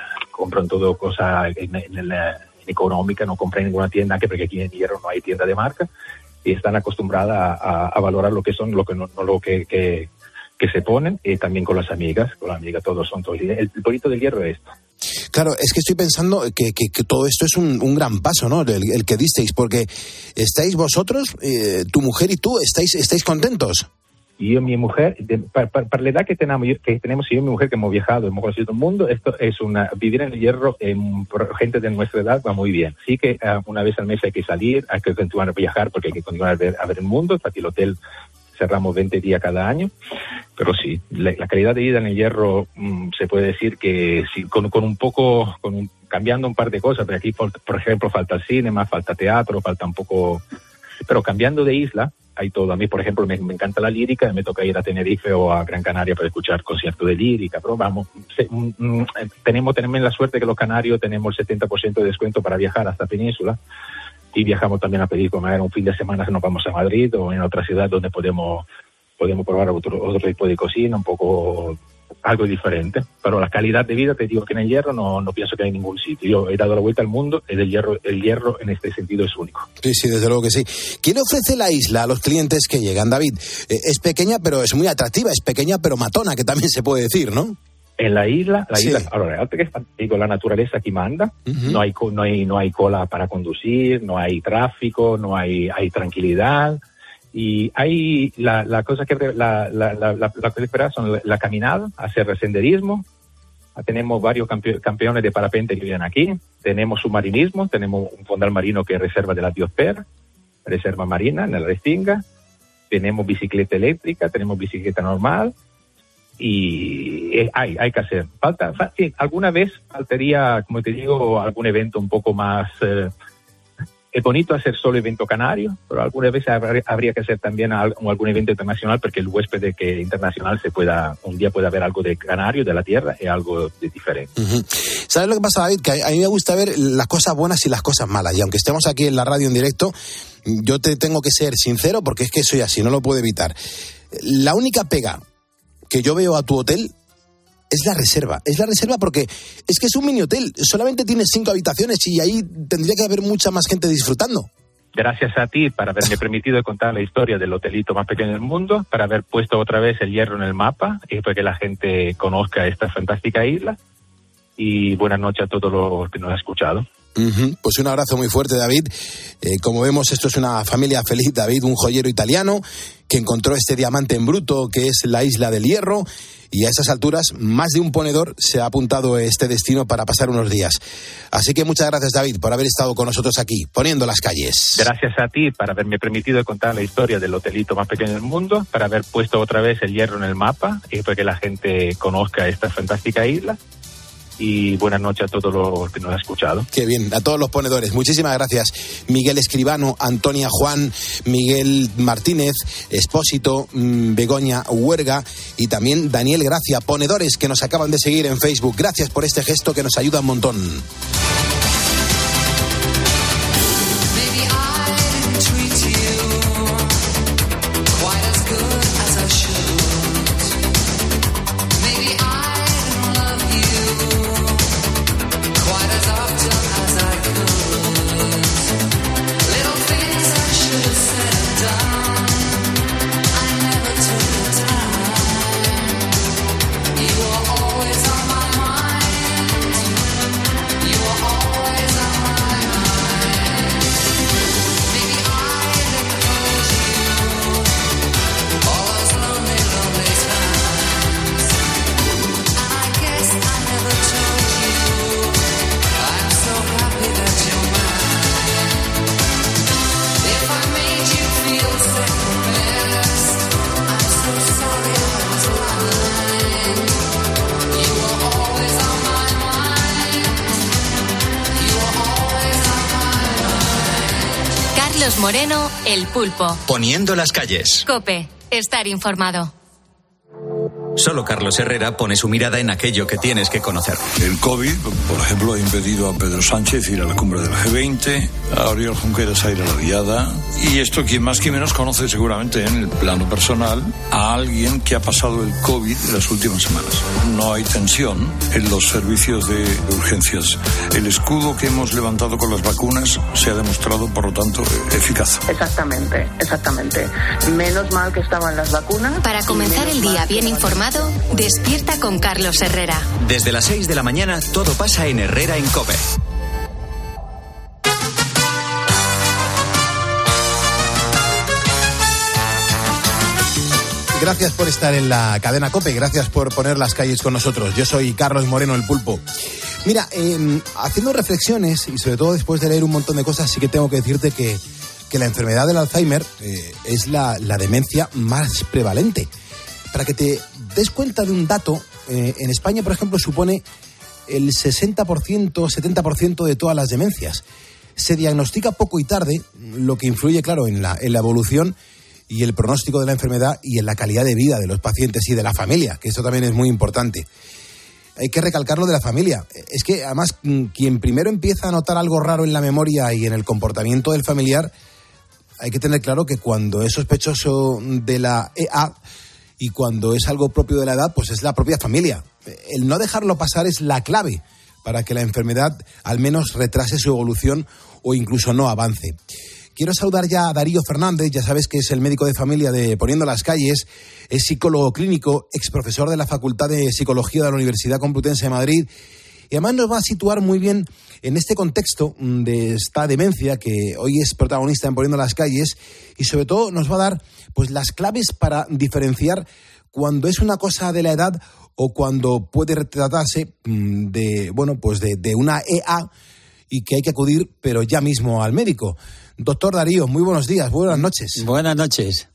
cosas en económica, no compran en ninguna tienda, porque aquí en Hierro no hay tienda de marca, y están acostumbradas a valorar lo que son, lo que se ponen, y también con las amigas todos son todos. El bonito del Hierro es esto. Claro, es que estoy pensando que todo esto es un gran paso, ¿no? El que disteis, porque estáis vosotros, tu mujer y tú, estáis contentos. Y yo, mi mujer, para la edad que tenemos yo y mi mujer, que hemos viajado, hemos conocido el mundo, esto es vivir en el Hierro, gente de nuestra edad va muy bien. Sí que una vez al mes hay que salir, hay que continuar a viajar porque hay que continuar a ver el mundo. Para el hotel cerramos 20 días cada año, pero sí, la calidad de vida en el Hierro se puede decir que sí, cambiando un par de cosas, porque aquí, por ejemplo, falta el cinema, falta teatro, falta un poco, pero cambiando de isla, hay todo. A mí, por ejemplo, me encanta la lírica, me toca ir a Tenerife o a Gran Canaria para escuchar conciertos de lírica, pero vamos, tenemos la suerte que los canarios tenemos el 70% de descuento para viajar hasta Península, y viajamos también a pedir comer un fin de semana que nos vamos a Madrid o en otra ciudad donde podemos probar otro tipo de cocina, un poco algo diferente. Pero la calidad de vida, te digo que en el Hierro no pienso que hay ningún sitio. Yo he dado la vuelta al mundo y el Hierro en este sentido es único. Sí, desde luego que sí. ¿Qué le ofrece la isla a los clientes que llegan, David? Es pequeña, pero es muy atractiva, es pequeña, pero matona, que también se puede decir, ¿no? En la isla, ahora, digo, la naturaleza aquí manda, no hay cola para conducir, no hay tráfico, no hay tranquilidad, y hay la cosa que espera son la caminada, hacer senderismo. Tenemos varios campeones de parapente que vienen aquí, tenemos submarinismo, tenemos un fondal marino que es reserva de la biosfera, reserva marina en la Restinga, tenemos bicicleta eléctrica, tenemos bicicleta normal. Y hay que hacer. Alguna vez faltaría, como te digo, algún evento un poco más Es bonito hacer solo evento canario, pero algunas veces habría que hacer también algún evento internacional, porque el huésped internacional un día pueda ver algo de canario, de la tierra, y algo de diferente. Uh-huh. ¿Sabes lo que pasa, David? Que a mí me gusta ver las cosas buenas y las cosas malas, y aunque estemos aquí en la radio en directo, yo te tengo que ser sincero, porque es que soy así, no lo puedo evitar. La única pega que yo veo a tu hotel es la reserva. Es la reserva porque es que es un mini hotel. Solamente tienes 5 habitaciones y ahí tendría que haber mucha más gente disfrutando. Gracias a ti por haberme permitido contar la historia del hotelito más pequeño del mundo, para haber puesto otra vez el Hierro en el mapa y para que la gente conozca esta fantástica isla. Y buenas noches a todos los que nos han escuchado. Uh-huh. Pues un abrazo muy fuerte, David. Como vemos, esto es una familia feliz. David, un joyero italiano que encontró este diamante en bruto que es la isla del Hierro, y a esas alturas más de un ponedor se ha apuntado a este destino para pasar unos días. Así que muchas gracias, David, por haber estado con nosotros aquí, poniendo las calles. Gracias a ti por haberme permitido contar la historia del hotelito más pequeño del mundo, para haber puesto otra vez el Hierro en el mapa y para que la gente conozca esta fantástica isla. Y buenas noches a todos los que nos han escuchado. Qué bien, a todos los ponedores. Muchísimas gracias. Miguel Escribano, Antonia Juan, Miguel Martínez, Expósito, Begoña Huerga y también Daniel Gracia, ponedores que nos acaban de seguir en Facebook. Gracias por este gesto que nos ayuda un montón. Moreno, El Pulpo. Poniendo las calles. COPE, estar informado. Solo Carlos Herrera pone su mirada en aquello que tienes que conocer. El COVID, por ejemplo, ha impedido a Pedro Sánchez ir a la cumbre del G20, a Oriol Junqueras a ir a la Diada, y esto quien más que menos conoce seguramente en el plano personal a alguien que ha pasado el COVID en las últimas semanas. No hay tensión en los servicios de urgencias. El escudo que hemos levantado con las vacunas se ha demostrado, por lo tanto, eficaz. Exactamente. Menos mal que estaban las vacunas. Para comenzar el día bien informado, despierta con Carlos Herrera. Desde las 6 de la mañana todo pasa en Herrera en COPE. Gracias por estar en la cadena COPE, gracias por poner las calles con nosotros. Yo soy Carlos Moreno, El Pulpo. Mira, haciendo reflexiones y sobre todo después de leer un montón de cosas, sí que tengo que decirte que la enfermedad del Alzheimer es la demencia más prevalente. Para que te des cuenta de un dato, en España, por ejemplo, supone el 60%, 70% de todas las demencias. Se diagnostica poco y tarde, lo que influye, claro, en la evolución y el pronóstico de la enfermedad y en la calidad de vida de los pacientes y de la familia, que esto también es muy importante. Hay que recalcar lo de la familia. Es que, además, quien primero empieza a notar algo raro en la memoria y en el comportamiento del familiar, hay que tener claro que cuando es sospechoso de la EA y cuando es algo propio de la edad, pues es la propia familia. El no dejarlo pasar es la clave para que la enfermedad al menos retrase su evolución o incluso no avance. Quiero saludar ya a Darío Fernández, ya sabes que es el médico de familia de Poniendo las Calles, es psicólogo clínico, exprofesor de la Facultad de Psicología de la Universidad Complutense de Madrid, y además nos va a situar muy bien en este contexto de esta demencia que hoy es protagonista en Poniendo las Calles, y sobre todo nos va a dar pues las claves para diferenciar cuando es una cosa de la edad o cuando puede tratarse de una EA y que hay que acudir pero ya mismo al médico. Doctor Darío, muy buenos días, buenas noches. Buenas noches.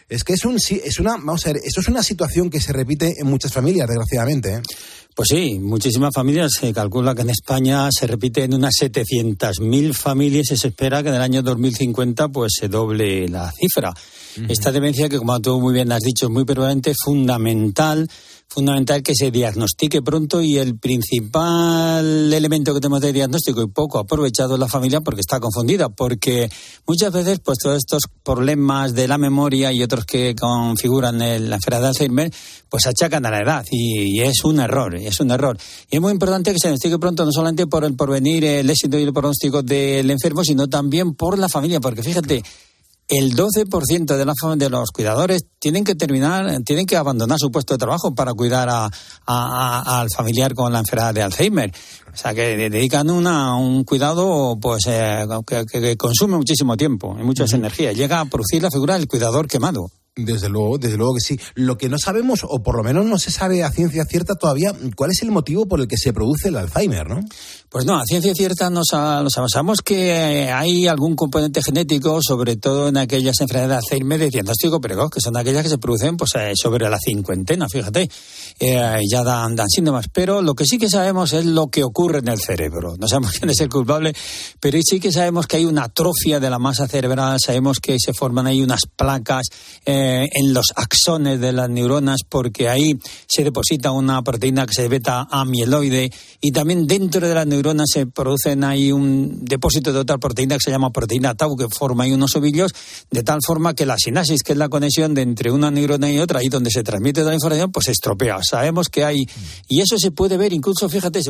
Es que vamos a ver, esto es una situación que se repite en muchas familias, desgraciadamente, ¿eh? Pues sí, muchísimas familias. Se calcula que en España se repite en unas 700.000 familias y se espera que en el año 2050 pues se doble la cifra. Uh-huh. Esta demencia, que como tú muy bien has dicho, es muy prevalente, es fundamental que se diagnostique pronto, y el principal elemento que tenemos de diagnóstico y poco aprovechado es la familia, porque está confundida, porque muchas veces pues todos estos problemas de la memoria y otros que configuran la enfermedad de Alzheimer pues achacan a la edad, y es un error. Y es muy importante que se diagnostique pronto, no solamente por el porvenir, el éxito y el pronóstico del enfermo, sino también por la familia, porque fíjate, el 12% de los cuidadores tienen que abandonar su puesto de trabajo para cuidar al familiar con la enfermedad de Alzheimer. O sea, que dedican un cuidado pues que consume muchísimo tiempo y muchas energías. Llega a producir la figura del cuidador quemado. Desde luego que sí. Lo que no sabemos, o por lo menos no se sabe a ciencia cierta todavía, ¿cuál es el motivo por el que se produce el Alzheimer, no? Pues no, a ciencia cierta no sabemos que hay algún componente genético, sobre todo en aquellas enfermedades de Alzheimer de diagnóstico precoz, que son aquellas que se producen pues sobre la cincuentena, fíjate, ya dan síntomas. Pero lo que sí que sabemos es lo que ocurre en el cerebro. No sabemos quién es el culpable, pero sí que sabemos que hay una atrofia de la masa cerebral, sabemos que se forman ahí unas placas en los axones de las neuronas, porque ahí se deposita una proteína que se beta amiloide, y también dentro de las neuronas se producen ahí un depósito de otra proteína que se llama proteína tau, que forma ahí unos ovillos, de tal forma que la sinapsis, que es la conexión de entre una neurona y otra, ahí donde se transmite toda la información, pues se estropea. Sabemos que hay, y eso se puede ver incluso, fíjate,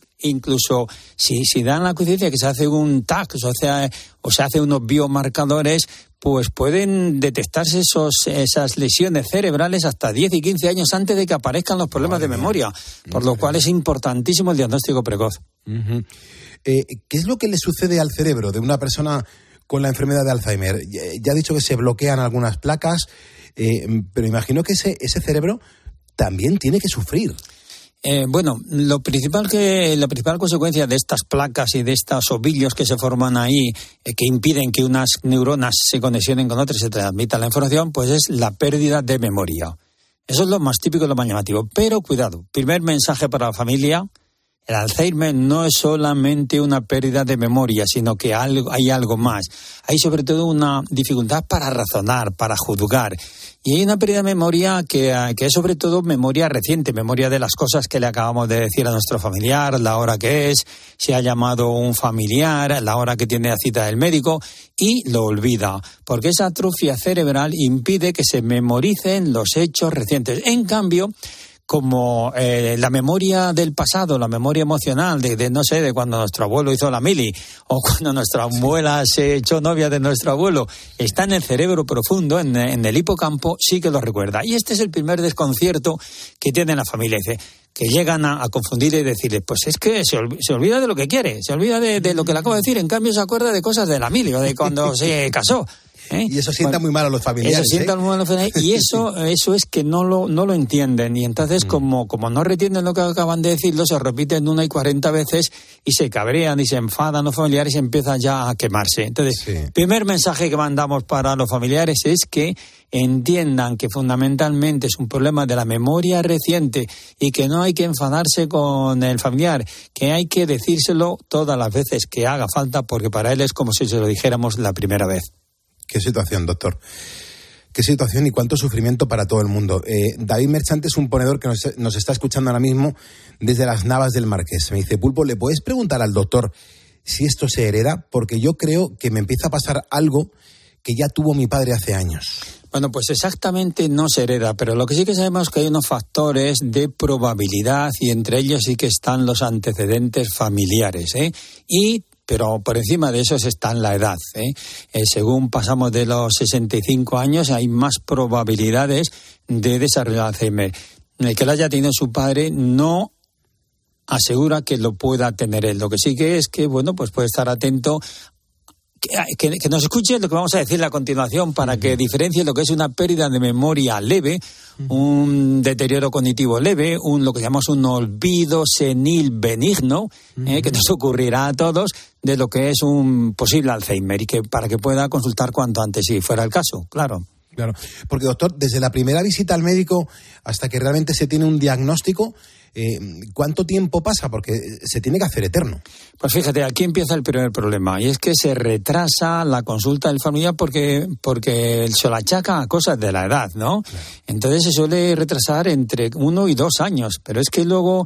si dan la coincidencia que se hace un TAC, o se hace unos biomarcadores, pues pueden detectarse esas lesiones cerebrales hasta 10 y 15 años antes de que aparezcan los problemas de memoria, por lo cual es importantísimo el diagnóstico precoz. Uh-huh. ¿Qué es lo que le sucede al cerebro de una persona con la enfermedad de Alzheimer? Ya he dicho que se bloquean algunas placas, pero imagino que ese cerebro también tiene que sufrir. La principal consecuencia de estas placas y de estos ovillos que se forman ahí, que impiden que unas neuronas se conexionen con otras y se transmitan la información, pues es la pérdida de memoria. Eso es lo más típico y lo más llamativo. Pero cuidado, primer mensaje para la familia: el Alzheimer no es solamente una pérdida de memoria, sino que hay algo más. Hay sobre todo una dificultad para razonar, para juzgar. Y hay una pérdida de memoria que es sobre todo memoria reciente, memoria de las cosas que le acabamos de decir a nuestro familiar, la hora que es, si ha llamado un familiar, la hora que tiene la cita del médico, y lo olvida, porque esa atrofia cerebral impide que se memoricen los hechos recientes. En cambio, como la memoria del pasado, la memoria emocional de cuando nuestro abuelo hizo la mili, o cuando nuestra abuela se echó novia de nuestro abuelo, está en el cerebro profundo, en el hipocampo, sí que lo recuerda. Y este es el primer desconcierto que tiene la familia. Dice que llegan a confundir y decirle, pues es que se olvida de lo que quiere, se olvida de lo que le acabo de decir, en cambio se acuerda de cosas de la mili o de cuando se casó. Y eso sienta muy mal a los familiares. Eso sienta muy mal a los familiares, y eso es que no lo entienden, y entonces como no retienen lo que acaban de decirlo, se repiten 40 veces y se cabrean y se enfadan los familiares y empiezan ya a quemarse. Entonces, primer mensaje que mandamos para los familiares es que entiendan que fundamentalmente es un problema de la memoria reciente y que no hay que enfadarse con el familiar, que hay que decírselo todas las veces que haga falta, porque para él es como si se lo dijéramos la primera vez. Qué situación, doctor. Qué situación y cuánto sufrimiento para todo el mundo. David Merchante es un ponedor que nos está escuchando ahora mismo desde las Navas del Marqués. Me dice, Pulpo, ¿le puedes preguntar al doctor si esto se hereda? Porque yo creo que me empieza a pasar algo que ya tuvo mi padre hace años. Bueno, pues exactamente no se hereda, pero lo que sí que sabemos es que hay unos factores de probabilidad, y entre ellos sí que están los antecedentes familiares, pero por encima de eso está en la edad. Según pasamos de los 65 años, hay más probabilidades de desarrollar Alzheimer. El que lo haya tenido su padre no asegura que lo pueda tener él. Lo que sí que es que, pues puede estar atento, que nos escuche lo que vamos a decir a continuación, para que diferencie lo que es una pérdida de memoria leve, un deterioro cognitivo leve, lo que llamamos un olvido senil benigno, que nos ocurrirá a todos, de lo que es un posible Alzheimer, y que para que pueda consultar cuanto antes, si fuera el caso, claro. Claro, porque doctor, desde la primera visita al médico hasta que realmente se tiene un diagnóstico, ¿cuánto tiempo pasa? Porque se tiene que hacer eterno. Pues fíjate, aquí empieza el primer problema, y es que se retrasa la consulta del familiar porque se la achaca a cosas de la edad, ¿no? Claro. Entonces se suele retrasar entre 1 y 2 años, pero es que luego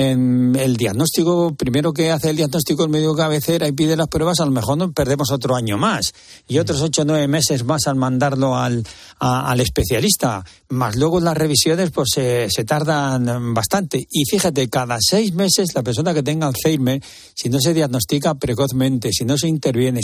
el diagnóstico, primero que hace el diagnóstico el médico cabecera y pide las pruebas, a lo mejor nos perdemos otro año más, y otros 8 o 9 meses más al mandarlo al especialista, más luego las revisiones pues se tardan bastante. Y fíjate, cada 6 meses la persona que tenga Alzheimer, si no se diagnostica precozmente, si no se interviene,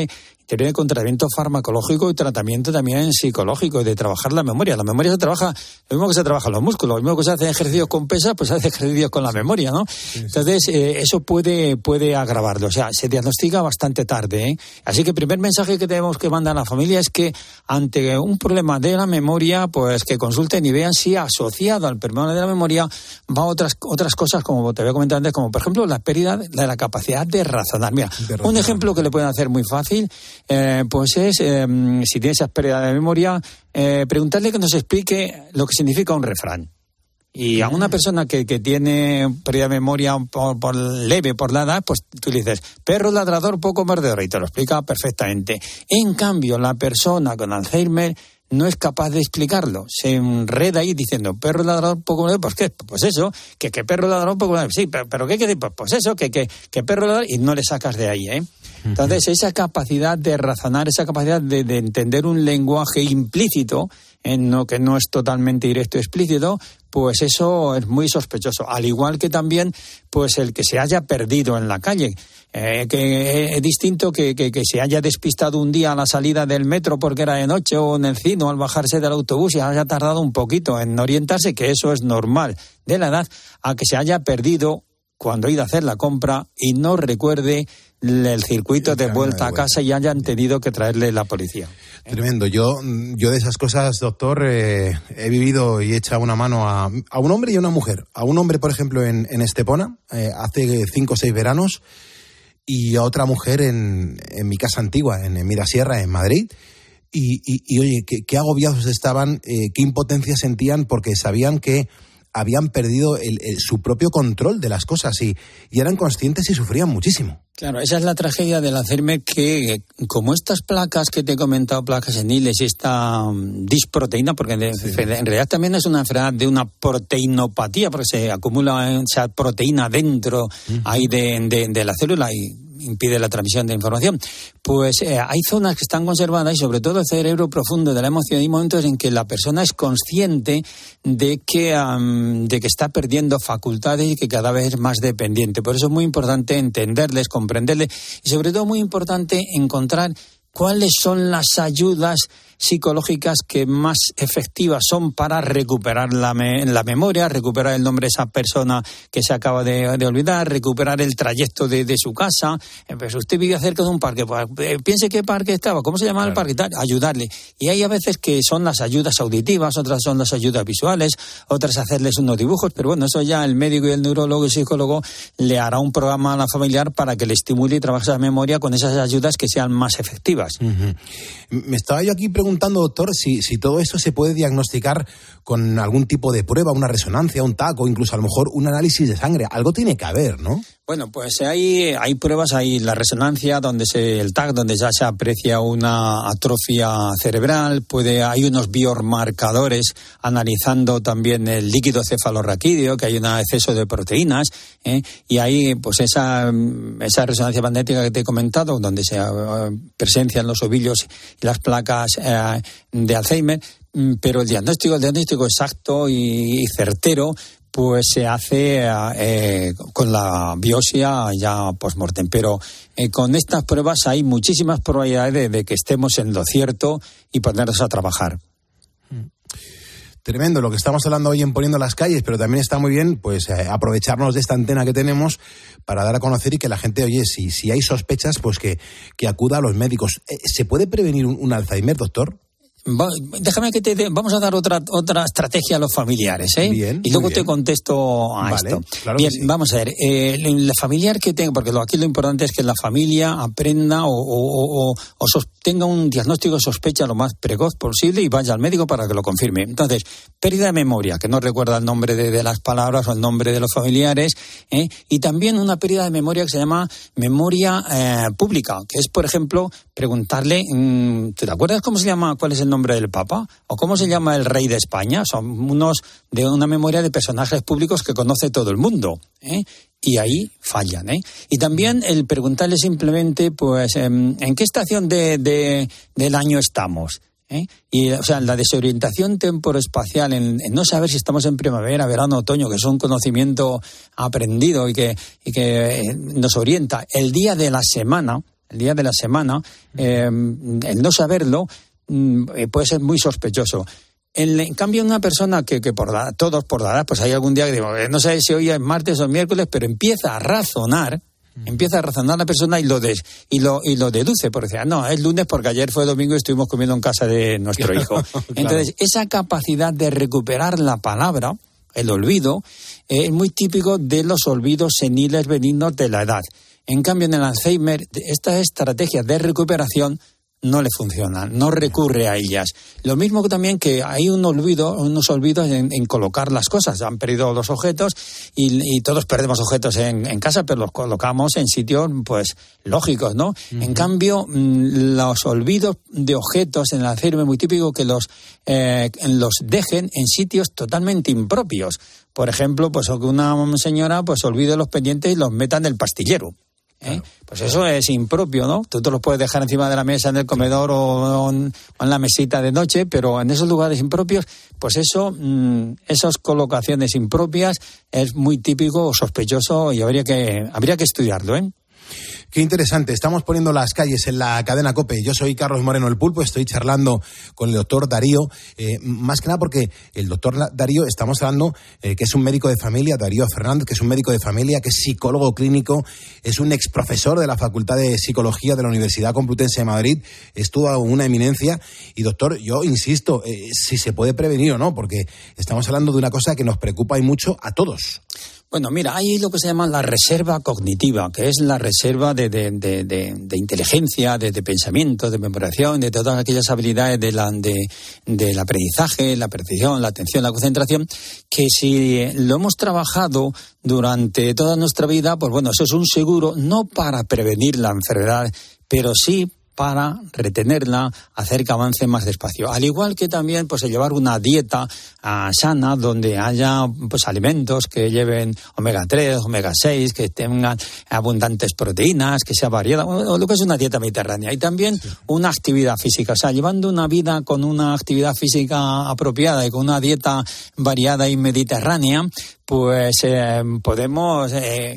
con tratamiento farmacológico y tratamiento también psicológico, de trabajar la memoria. La memoria se trabaja, lo mismo que se trabaja los músculos, lo mismo que se hace ejercicios con pesas, pues se hace ejercicios con la memoria, ¿no? Sí. Entonces, eso puede agravarlo. O sea, se diagnostica bastante tarde, ¿eh? Así que el primer mensaje que tenemos que mandar a la familia es que ante un problema de la memoria, pues que consulten y vean si asociado al problema de la memoria va otras cosas, como te había comentado antes, como por ejemplo la pérdida de la capacidad de razonar. Mira, un ejemplo que le pueden hacer muy fácil, pues es, si tiene esa pérdida de memoria, preguntarle que nos explique lo que significa un refrán. Y a una persona que tiene pérdida de memoria por leve, por la edad, pues tú le dices, perro ladrador, poco mordedor, y te lo explica perfectamente. En cambio, la persona con Alzheimer no es capaz de explicarlo. Se enreda ahí diciendo, perro ladrador, poco mordedor, pues ¿qué? Pues eso, que perro ladrador, poco mordedor. Sí, pero ¿qué quiere? Pues eso, que perro ladrador, y no le sacas de ahí, ¿eh? Entonces, esa capacidad de razonar, esa capacidad de entender un lenguaje implícito, que no es totalmente directo y explícito, pues eso es muy sospechoso. Al igual que también, pues el que se haya perdido en la calle. Que es distinto que se haya despistado un día a la salida del metro porque era de noche, o en el cine, o al bajarse del autobús y haya tardado un poquito en orientarse, que eso es normal de la edad, a que se haya perdido cuando ha ido a hacer la compra y no recuerde el circuito de vuelta a casa y hayan tenido que traerle la policía. Tremendo. Yo de esas cosas, doctor, he vivido y he echado una mano a un hombre y a una mujer. A un hombre, por ejemplo, en Estepona, hace 5 o 6 veranos, y a otra mujer en mi casa antigua, en Mirasierra, en Madrid. Y oye, qué agobiados estaban, qué impotencia sentían, porque sabían que habían perdido su propio control de las cosas y eran conscientes y sufrían muchísimo. Claro, esa es la tragedia del Alzheimer, que como estas placas que te he comentado, placas seniles, y esta disproteína, porque en realidad también es una enfermedad de una proteinopatía, porque se acumula esa proteína dentro ahí de la célula y impide la transmisión de información. Pues hay zonas que están conservadas, y sobre todo el cerebro profundo de la emoción. Hay momentos en que la persona es consciente de que está perdiendo facultades y que cada vez es más dependiente. Por eso es muy importante entenderles, comprenderles, y sobre todo muy importante encontrar cuáles son las ayudas psicológicas que más efectivas son para recuperar la memoria, recuperar el nombre de esa persona que se acaba de olvidar, recuperar el trayecto de su casa. Pues usted vive cerca de un parque, pues, piense qué parque estaba, cómo se llamaba el parque, tal, ayudarle. Y hay a veces que son las ayudas auditivas, otras son las ayudas visuales, otras hacerles unos dibujos, pero bueno, eso ya el médico y el neurólogo y el psicólogo le hará un programa a la familiar para que le estimule y trabaje esa memoria con esas ayudas que sean más efectivas. Me estaba yo aquí preguntando, doctor, si todo esto se puede diagnosticar con algún tipo de prueba, una resonancia, un TAC, o incluso a lo mejor un análisis de sangre. Algo tiene que haber, ¿no? Bueno, pues hay pruebas, hay la resonancia, el TAC, donde ya se aprecia una atrofia cerebral, hay unos biomarcadores analizando también el líquido cefalorraquídeo, que hay un exceso de proteínas, y hay pues esa resonancia magnética que te he comentado, donde se presencian los ovillos y las placas de Alzheimer, pero el diagnóstico exacto y certero pues se hace con la biopsia ya post-mortem. Pero con estas pruebas hay muchísimas probabilidades de que estemos en lo cierto y ponernos a trabajar. Tremendo lo que estamos hablando hoy en Poniendo las Calles, pero también está muy bien pues aprovecharnos de esta antena que tenemos para dar a conocer y que la gente, oye, si hay sospechas, pues que acuda a los médicos. ¿Se puede prevenir un Alzheimer, doctor? Déjame que vamos a dar otra estrategia a los familiares, ¿eh? Bien, y luego te contesto a esto. Claro, bien, sí. Vamos a ver, el familiar que tenga, porque aquí lo importante es que la familia aprenda o tenga un diagnóstico de sospecha lo más precoz posible y vaya al médico para que lo confirme. Entonces, pérdida de memoria, que no recuerda el nombre de las palabras o el nombre de los familiares, y también una pérdida de memoria que se llama memoria pública, que es, por ejemplo, preguntarle, ¿te acuerdas cómo se llama, cuál es el nombre del Papa? ¿O cómo se llama el rey de España? Son unos de una memoria de personajes públicos que conoce todo el mundo, y ahí fallan, Y también el preguntarle simplemente, pues, ¿en qué estación del año estamos? Y, o sea, la desorientación temporoespacial en no saber si estamos en primavera, verano, otoño, que es un conocimiento aprendido y que nos orienta. El día de la semana, el no saberlo puede ser muy sospechoso. En cambio, una persona que todos por la edad, pues hay algún día que digo, no sé si hoy es martes o miércoles, pero empieza a razonar la persona y lo deduce, porque dice, no, es lunes porque ayer fue domingo y estuvimos comiendo en casa de nuestro hijo. Claro. Entonces, esa capacidad de recuperar la palabra, el olvido, es muy típico de los olvidos seniles benignos de la edad. En cambio, en el Alzheimer, estas estrategias de recuperación no le funcionan, no recurre a ellas. Lo mismo que también que hay unos olvidos en colocar las cosas. Han perdido los objetos y todos perdemos objetos en casa, pero los colocamos en sitios, pues, lógicos, ¿no? Uh-huh. En cambio, los olvidos de objetos en el Alzheimer es muy típico que los dejen en sitios totalmente impropios. Por ejemplo, pues que una señora pues olvide los pendientes y los meta en el pastillero. Claro. Pues eso es impropio, ¿no? Tú te los puedes dejar encima de la mesa en el comedor o en la mesita de noche, pero en esos lugares impropios, pues esas colocaciones impropias es muy típico o sospechoso y habría que estudiarlo, ¿eh? Qué interesante. Estamos poniendo las calles en la cadena COPE. Yo soy Carlos Moreno el Pulpo, estoy charlando con el doctor Darío, más que nada porque el doctor Darío, estamos hablando que es un médico de familia, Darío Fernández, que es un médico de familia, que es psicólogo clínico, es un exprofesor de la Facultad de Psicología de la Universidad Complutense de Madrid, es toda una eminencia. Y doctor, yo insisto, si se puede prevenir o no, porque estamos hablando de una cosa que nos preocupa y mucho a todos. Bueno, mira, hay lo que se llama la reserva cognitiva, que es la reserva de inteligencia, de pensamiento, de memoración, de todas aquellas habilidades del aprendizaje, la precisión, la atención, la concentración, que si lo hemos trabajado durante toda nuestra vida, pues bueno, eso es un seguro, no para prevenir la enfermedad, pero sí para retenerla, hacer que avance más despacio. Al igual que también pues llevar una dieta sana donde haya pues alimentos que lleven omega 3, omega 6, que tengan abundantes proteínas, que sea variada, o lo que es una dieta mediterránea. Y también una actividad física, o sea, llevando una vida con una actividad física apropiada y con una dieta variada y mediterránea, pues podemos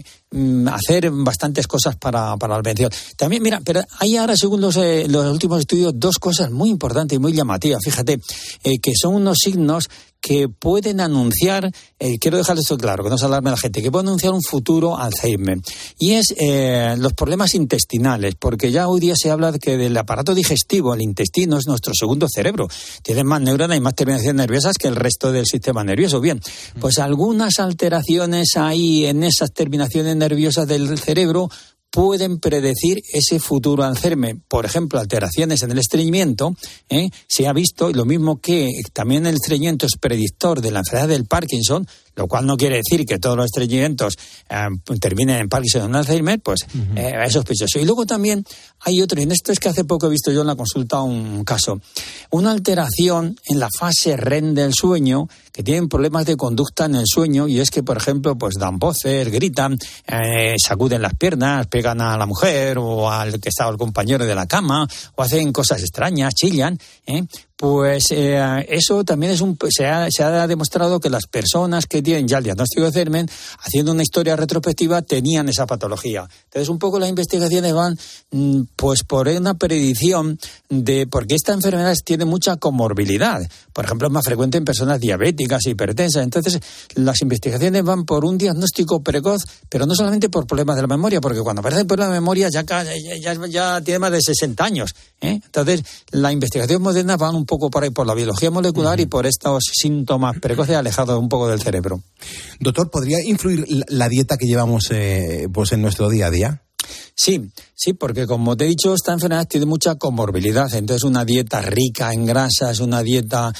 hacer bastantes cosas para la prevención. También, mira, pero hay ahora, según los últimos estudios, dos cosas muy importantes y muy llamativas. Fíjate, que son unos signos que pueden anunciar, quiero dejar esto claro, que no se alarme la gente, que pueden anunciar un futuro Alzheimer. Y es los problemas intestinales, porque ya hoy día se habla de que del aparato digestivo, el intestino es nuestro segundo cerebro. Tiene más neuronas y más terminaciones nerviosas que el resto del sistema nervioso. Bien, pues algunas alteraciones ahí en esas terminaciones nerviosas del cerebro pueden predecir ese futuro Alzheimer. Por ejemplo, alteraciones en el estreñimiento, se ha visto, y lo mismo que también el estreñimiento es predictor de la enfermedad del Parkinson, lo cual no quiere decir que todos los estreñimientos terminen en Parkinson o en Alzheimer, pues es sospechoso. Y luego también hay otro, y en esto es que hace poco he visto yo en la consulta un caso, una alteración en la fase REM del sueño, que tienen problemas de conducta en el sueño, y es que, por ejemplo, pues dan voces, gritan, sacuden las piernas, pegan a la mujer o al que estaba el compañero de la cama, o hacen cosas extrañas, chillan, pues eso también se ha demostrado que las personas que tienen ya el diagnóstico de Alzheimer, haciendo una historia retrospectiva, tenían esa patología. Entonces, un poco las investigaciones van pues por una predicción de, porque esta enfermedad tiene mucha comorbilidad. Por ejemplo, es más frecuente en personas diabéticas, hipertensas. Entonces, las investigaciones van por un diagnóstico precoz, pero no solamente por problemas de la memoria, porque cuando aparecen problemas de memoria ya tiene más de 60 años. Entonces, la investigación moderna va un un poco por ahí, por la biología molecular y por estos síntomas precoces alejados un poco del cerebro. Doctor, ¿podría influir la dieta que llevamos pues en nuestro día a día? Sí, porque como te he dicho, esta enfermedad tiene mucha comorbilidad. Entonces, una dieta rica en grasas, una dieta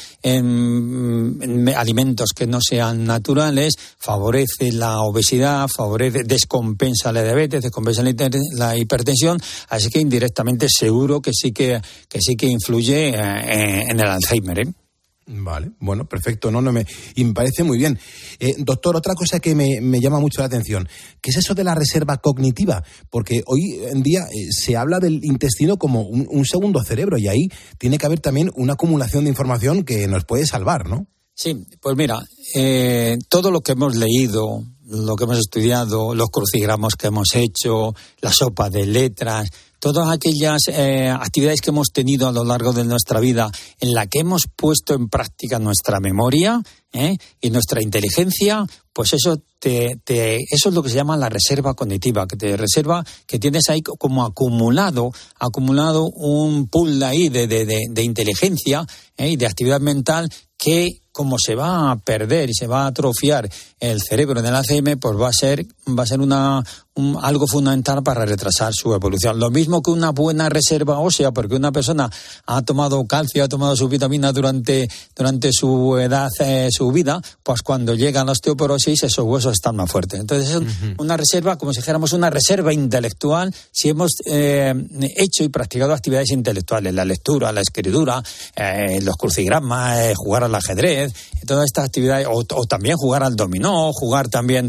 en alimentos que no sean naturales, favorece la obesidad, descompensa la diabetes, descompensa la hipertensión. Así que indirectamente seguro que sí que influye en el Alzheimer, ¿eh? Vale, bueno, perfecto, y me parece muy bien. Doctor, otra cosa que me llama mucho la atención, ¿qué es eso de la reserva cognitiva? Porque hoy en día se habla del intestino como un segundo cerebro y ahí tiene que haber también una acumulación de información que nos puede salvar, ¿no? Sí, pues mira, todo lo que hemos leído, lo que hemos estudiado, los crucigramas que hemos hecho, la sopa de letras, todas aquellas actividades que hemos tenido a lo largo de nuestra vida en la que hemos puesto en práctica nuestra memoria y nuestra inteligencia, pues eso eso es lo que se llama la reserva cognitiva, que tienes ahí como acumulado un pool ahí de inteligencia y de actividad mental que, como se va a perder y se va a atrofiar el cerebro en el Alzheimer, pues va a ser algo fundamental para retrasar su evolución. Lo mismo que una buena reserva ósea, porque una persona ha tomado calcio, ha tomado sus vitaminas durante su edad, su vida, pues cuando llega a la osteoporosis esos huesos están más fuertes. Entonces es una reserva, como si dijéramos una reserva intelectual, si hemos hecho y practicado actividades intelectuales, la lectura, la escritura, los crucigramas, jugar al ajedrez, todas estas actividades, o también jugar al dominó, jugar también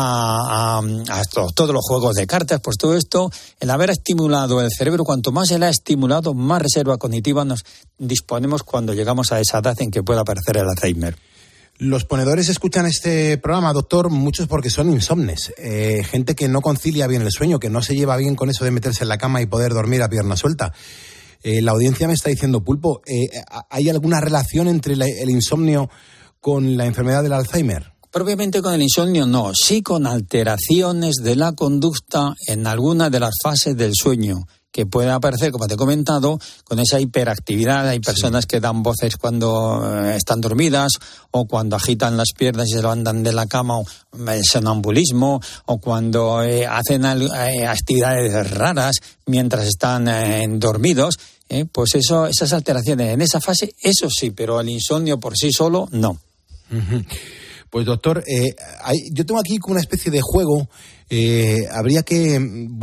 a todos los juegos de cartas, pues todo esto, el haber estimulado el cerebro, cuanto más se le ha estimulado, más reserva cognitiva nos disponemos cuando llegamos a esa edad en que pueda aparecer el Alzheimer. Los ponedores escuchan este programa, doctor, muchos porque son insomnes, gente que no concilia bien el sueño, que no se lleva bien con eso de meterse en la cama y poder dormir a pierna suelta. La audiencia me está diciendo, Pulpo, ¿hay alguna relación entre el insomnio con la enfermedad del Alzheimer? Propiamente con el insomnio no, sí con alteraciones de la conducta en alguna de las fases del sueño, que puede aparecer, como te he comentado, con esa hiperactividad. Hay personas que dan voces cuando están dormidas, o cuando agitan las piernas y se levantan de la cama, o el sonambulismo, o cuando hacen actividades raras mientras están dormidos. Pues esas alteraciones en esa fase, eso sí, pero el insomnio por sí solo, no. Uh-huh. Pues doctor, yo tengo aquí como una especie de juego. Habría que,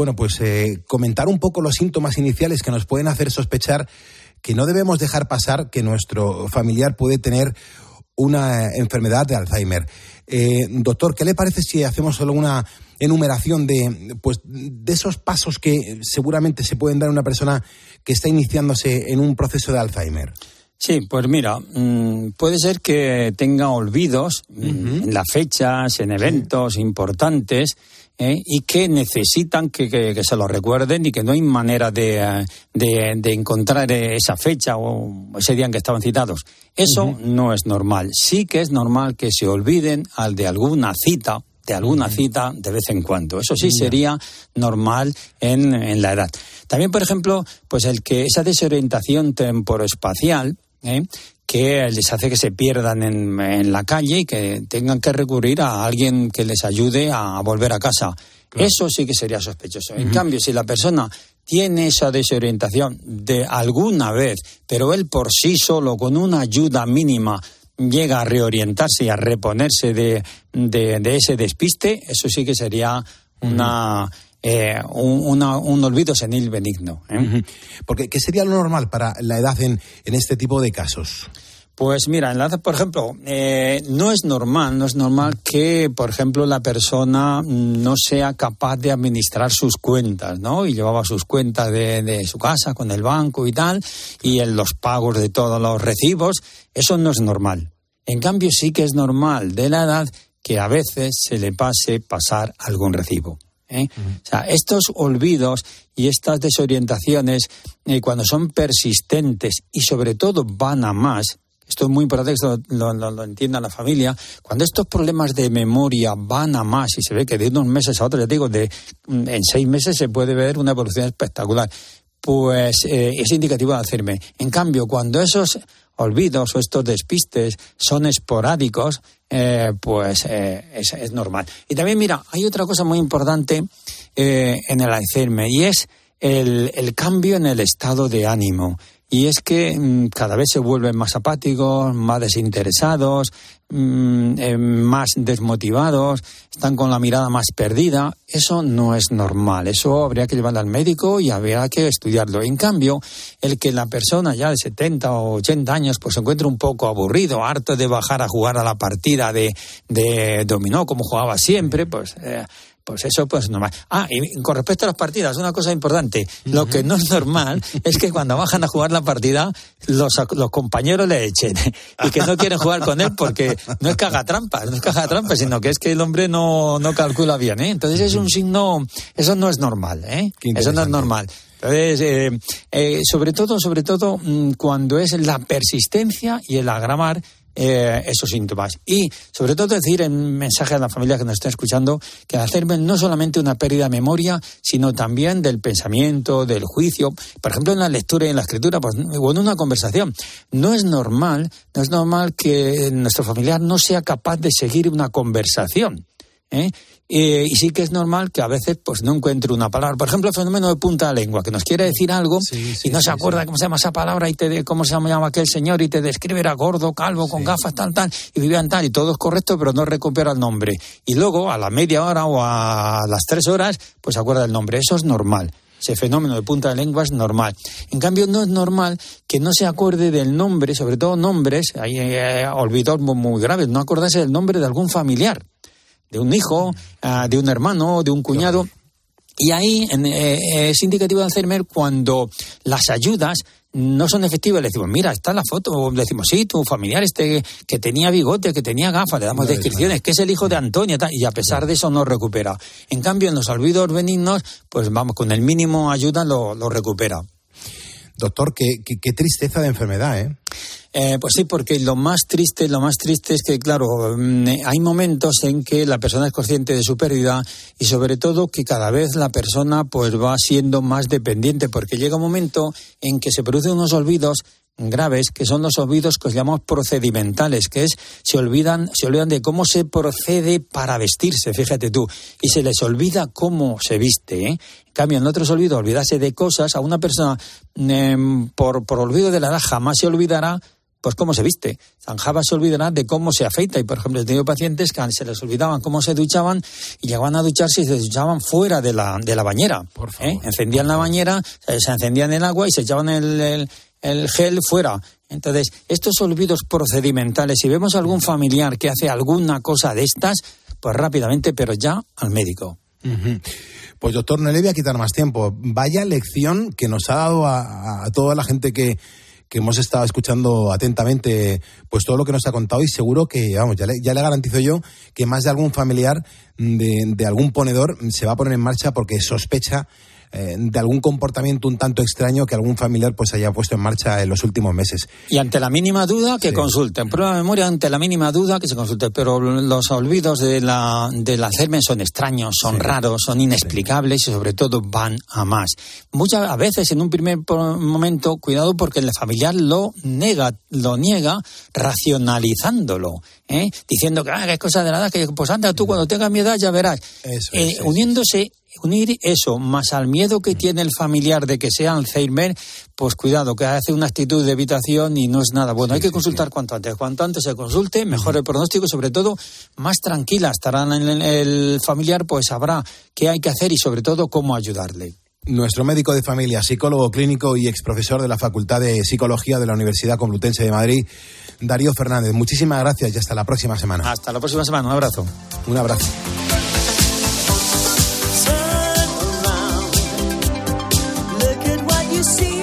comentar un poco los síntomas iniciales que nos pueden hacer sospechar que no debemos dejar pasar que nuestro familiar puede tener una enfermedad de Alzheimer. Doctor, ¿qué le parece si hacemos solo una enumeración de esos pasos que seguramente se pueden dar a una persona que está iniciándose en un proceso de Alzheimer? Sí, pues mira, puede ser que tenga olvidos en las fechas, en eventos importantes, y que necesitan que se lo recuerden y que no hay manera de encontrar esa fecha o ese día en que estaban citados. Eso no es normal. Sí que es normal que se olviden de alguna cita de vez en cuando. Eso sí sería normal en la edad. También, por ejemplo, pues esa desorientación temporoespacial, que les hace que se pierdan en la calle y que tengan que recurrir a alguien que les ayude a volver a casa. Claro. Eso sí que sería sospechoso. En cambio, si la persona tiene esa desorientación de alguna vez, pero él por sí solo, con una ayuda mínima, llega a reorientarse y a reponerse de ese despiste, eso sí que sería un olvido senil benigno. Porque, ¿qué sería lo normal para la edad en este tipo de casos? Pues mira, en la edad, por ejemplo, no es normal que, por ejemplo, la persona no sea capaz de administrar sus cuentas, ¿no? Y llevaba sus cuentas de su casa con el banco y tal, y en los pagos de todos los recibos. Eso no es normal. En cambio, sí que es normal de la edad que a veces se le pasar algún recibo. O sea, estos olvidos y estas desorientaciones, cuando son persistentes y sobre todo van a más, esto es muy importante que esto lo entienda la familia, cuando estos problemas de memoria van a más y se ve que de unos meses a otros, ya te digo, en 6 meses se puede ver una evolución espectacular. pues es indicativo de Alzheimer. En cambio, cuando esos olvidos o estos despistes son esporádicos, pues es normal. Y también, mira, hay otra cosa muy importante en el Alzheimer, y es el cambio en el estado de ánimo. Y es que cada vez se vuelven más apáticos, más desinteresados, más desmotivados, están con la mirada más perdida. Eso no es normal, eso habría que llevarlo al médico y habría que estudiarlo. En cambio, el que la persona ya de 70 o 80 años pues se encuentre un poco aburrido, harto de bajar a jugar a la partida de dominó como jugaba siempre, pues eso pues normal. Y con respecto a las partidas, una cosa importante, lo que no es normal es que cuando bajan a jugar la partida los compañeros le echen y que no quieren jugar con él porque no es que haga trampa, sino que es que el hombre no calcula bien, ¿eh? Entonces es un signo, eso no es normal, ¿eh? Eso no es normal. Entonces, sobre todo, cuando es la persistencia y el agravar esos síntomas. Y sobre todo decir en mensaje a la familia que nos está escuchando que el Alzheimer no solamente una pérdida de memoria, sino también del pensamiento, del juicio, por ejemplo en la lectura y en la escritura, pues, o en una conversación. No es normal que nuestro familiar no sea capaz de seguir una conversación, y sí que es normal que a veces pues no encuentre una palabra. Por ejemplo, el fenómeno de punta de lengua, que nos quiere decir algo y no se acuerda cómo se llama esa palabra y cómo se llama aquel señor y te describe, era gordo, calvo, con gafas, tal, y vivía en tal, y todo es correcto, pero no recupera el nombre. Y luego, a la media hora o a las 3 horas, pues se acuerda el nombre. Eso es normal. Ese fenómeno de punta de lengua es normal. En cambio, no es normal que no se acuerde del nombre, sobre todo nombres, hay olvidos muy graves, no acordarse del nombre de algún familiar, de un hijo, de un hermano, de un cuñado. Y ahí es indicativo de Alzheimer cuando las ayudas no son efectivas. Le decimos, mira, está la foto. O le decimos, sí, tu familiar que tenía bigote, que tenía gafas, le damos descripciones, que es el hijo de Antonia, y a pesar de eso no recupera. En cambio, en los olvidos benignos, pues vamos, con el mínimo ayuda lo recupera. Doctor, qué tristeza de enfermedad, ¿eh? Pues sí, porque lo más triste es que, claro, hay momentos en que la persona es consciente de su pérdida y sobre todo que cada vez la persona pues va siendo más dependiente, porque llega un momento en que se producen unos olvidos graves, que son los olvidos que llamamos procedimentales, que es se olvidan de cómo se procede para vestirse, fíjate tú, y se les olvida cómo se viste, ¿eh? En cambio, en otros olvidos, olvidarse de cosas, a una persona por olvido de la edad jamás se olvidará pues cómo se viste. Jamás se olvidará de cómo se afeita. Y por ejemplo, he tenido pacientes que se les olvidaban cómo se duchaban y llegaban a ducharse y se duchaban fuera de la bañera. Por favor, encendían la bañera, se encendían el agua y se echaban el gel fuera. Entonces, estos olvidos procedimentales, si vemos algún familiar que hace alguna cosa de estas, pues rápidamente, pero ya al médico. Uh-huh. Pues doctor, no le voy a quitar más tiempo. Vaya lección que nos ha dado a toda la gente que hemos estado escuchando atentamente pues todo lo que nos ha contado, y seguro que, vamos, ya le garantizo yo que más de algún familiar de algún ponedor se va a poner en marcha porque sospecha de algún comportamiento un tanto extraño que algún familiar pues haya puesto en marcha en los últimos meses. Y ante la mínima duda que consulten, prueba de memoria, ante la mínima duda que se consulte, pero los olvidos de la Alzheimer son extraños, son raros, son inexplicables y sobre todo van a más. A veces en un primer momento, cuidado porque el familiar lo niega racionalizándolo, diciendo que es cosa de la edad, que pues anda tú cuando tengas mi edad ya verás. Unir eso más al miedo que tiene el familiar de que sea Alzheimer, pues cuidado, que hace una actitud de evitación y no es nada bueno. Hay que consultar cuanto antes. Cuanto antes se consulte, mejor el pronóstico y sobre todo más tranquila estará el familiar, pues sabrá qué hay que hacer y sobre todo cómo ayudarle. Nuestro médico de familia, psicólogo clínico y exprofesor de la Facultad de Psicología de la Universidad Complutense de Madrid, Darío Fernández. Muchísimas gracias y hasta la próxima semana. Hasta la próxima semana. Un abrazo. Un abrazo. You see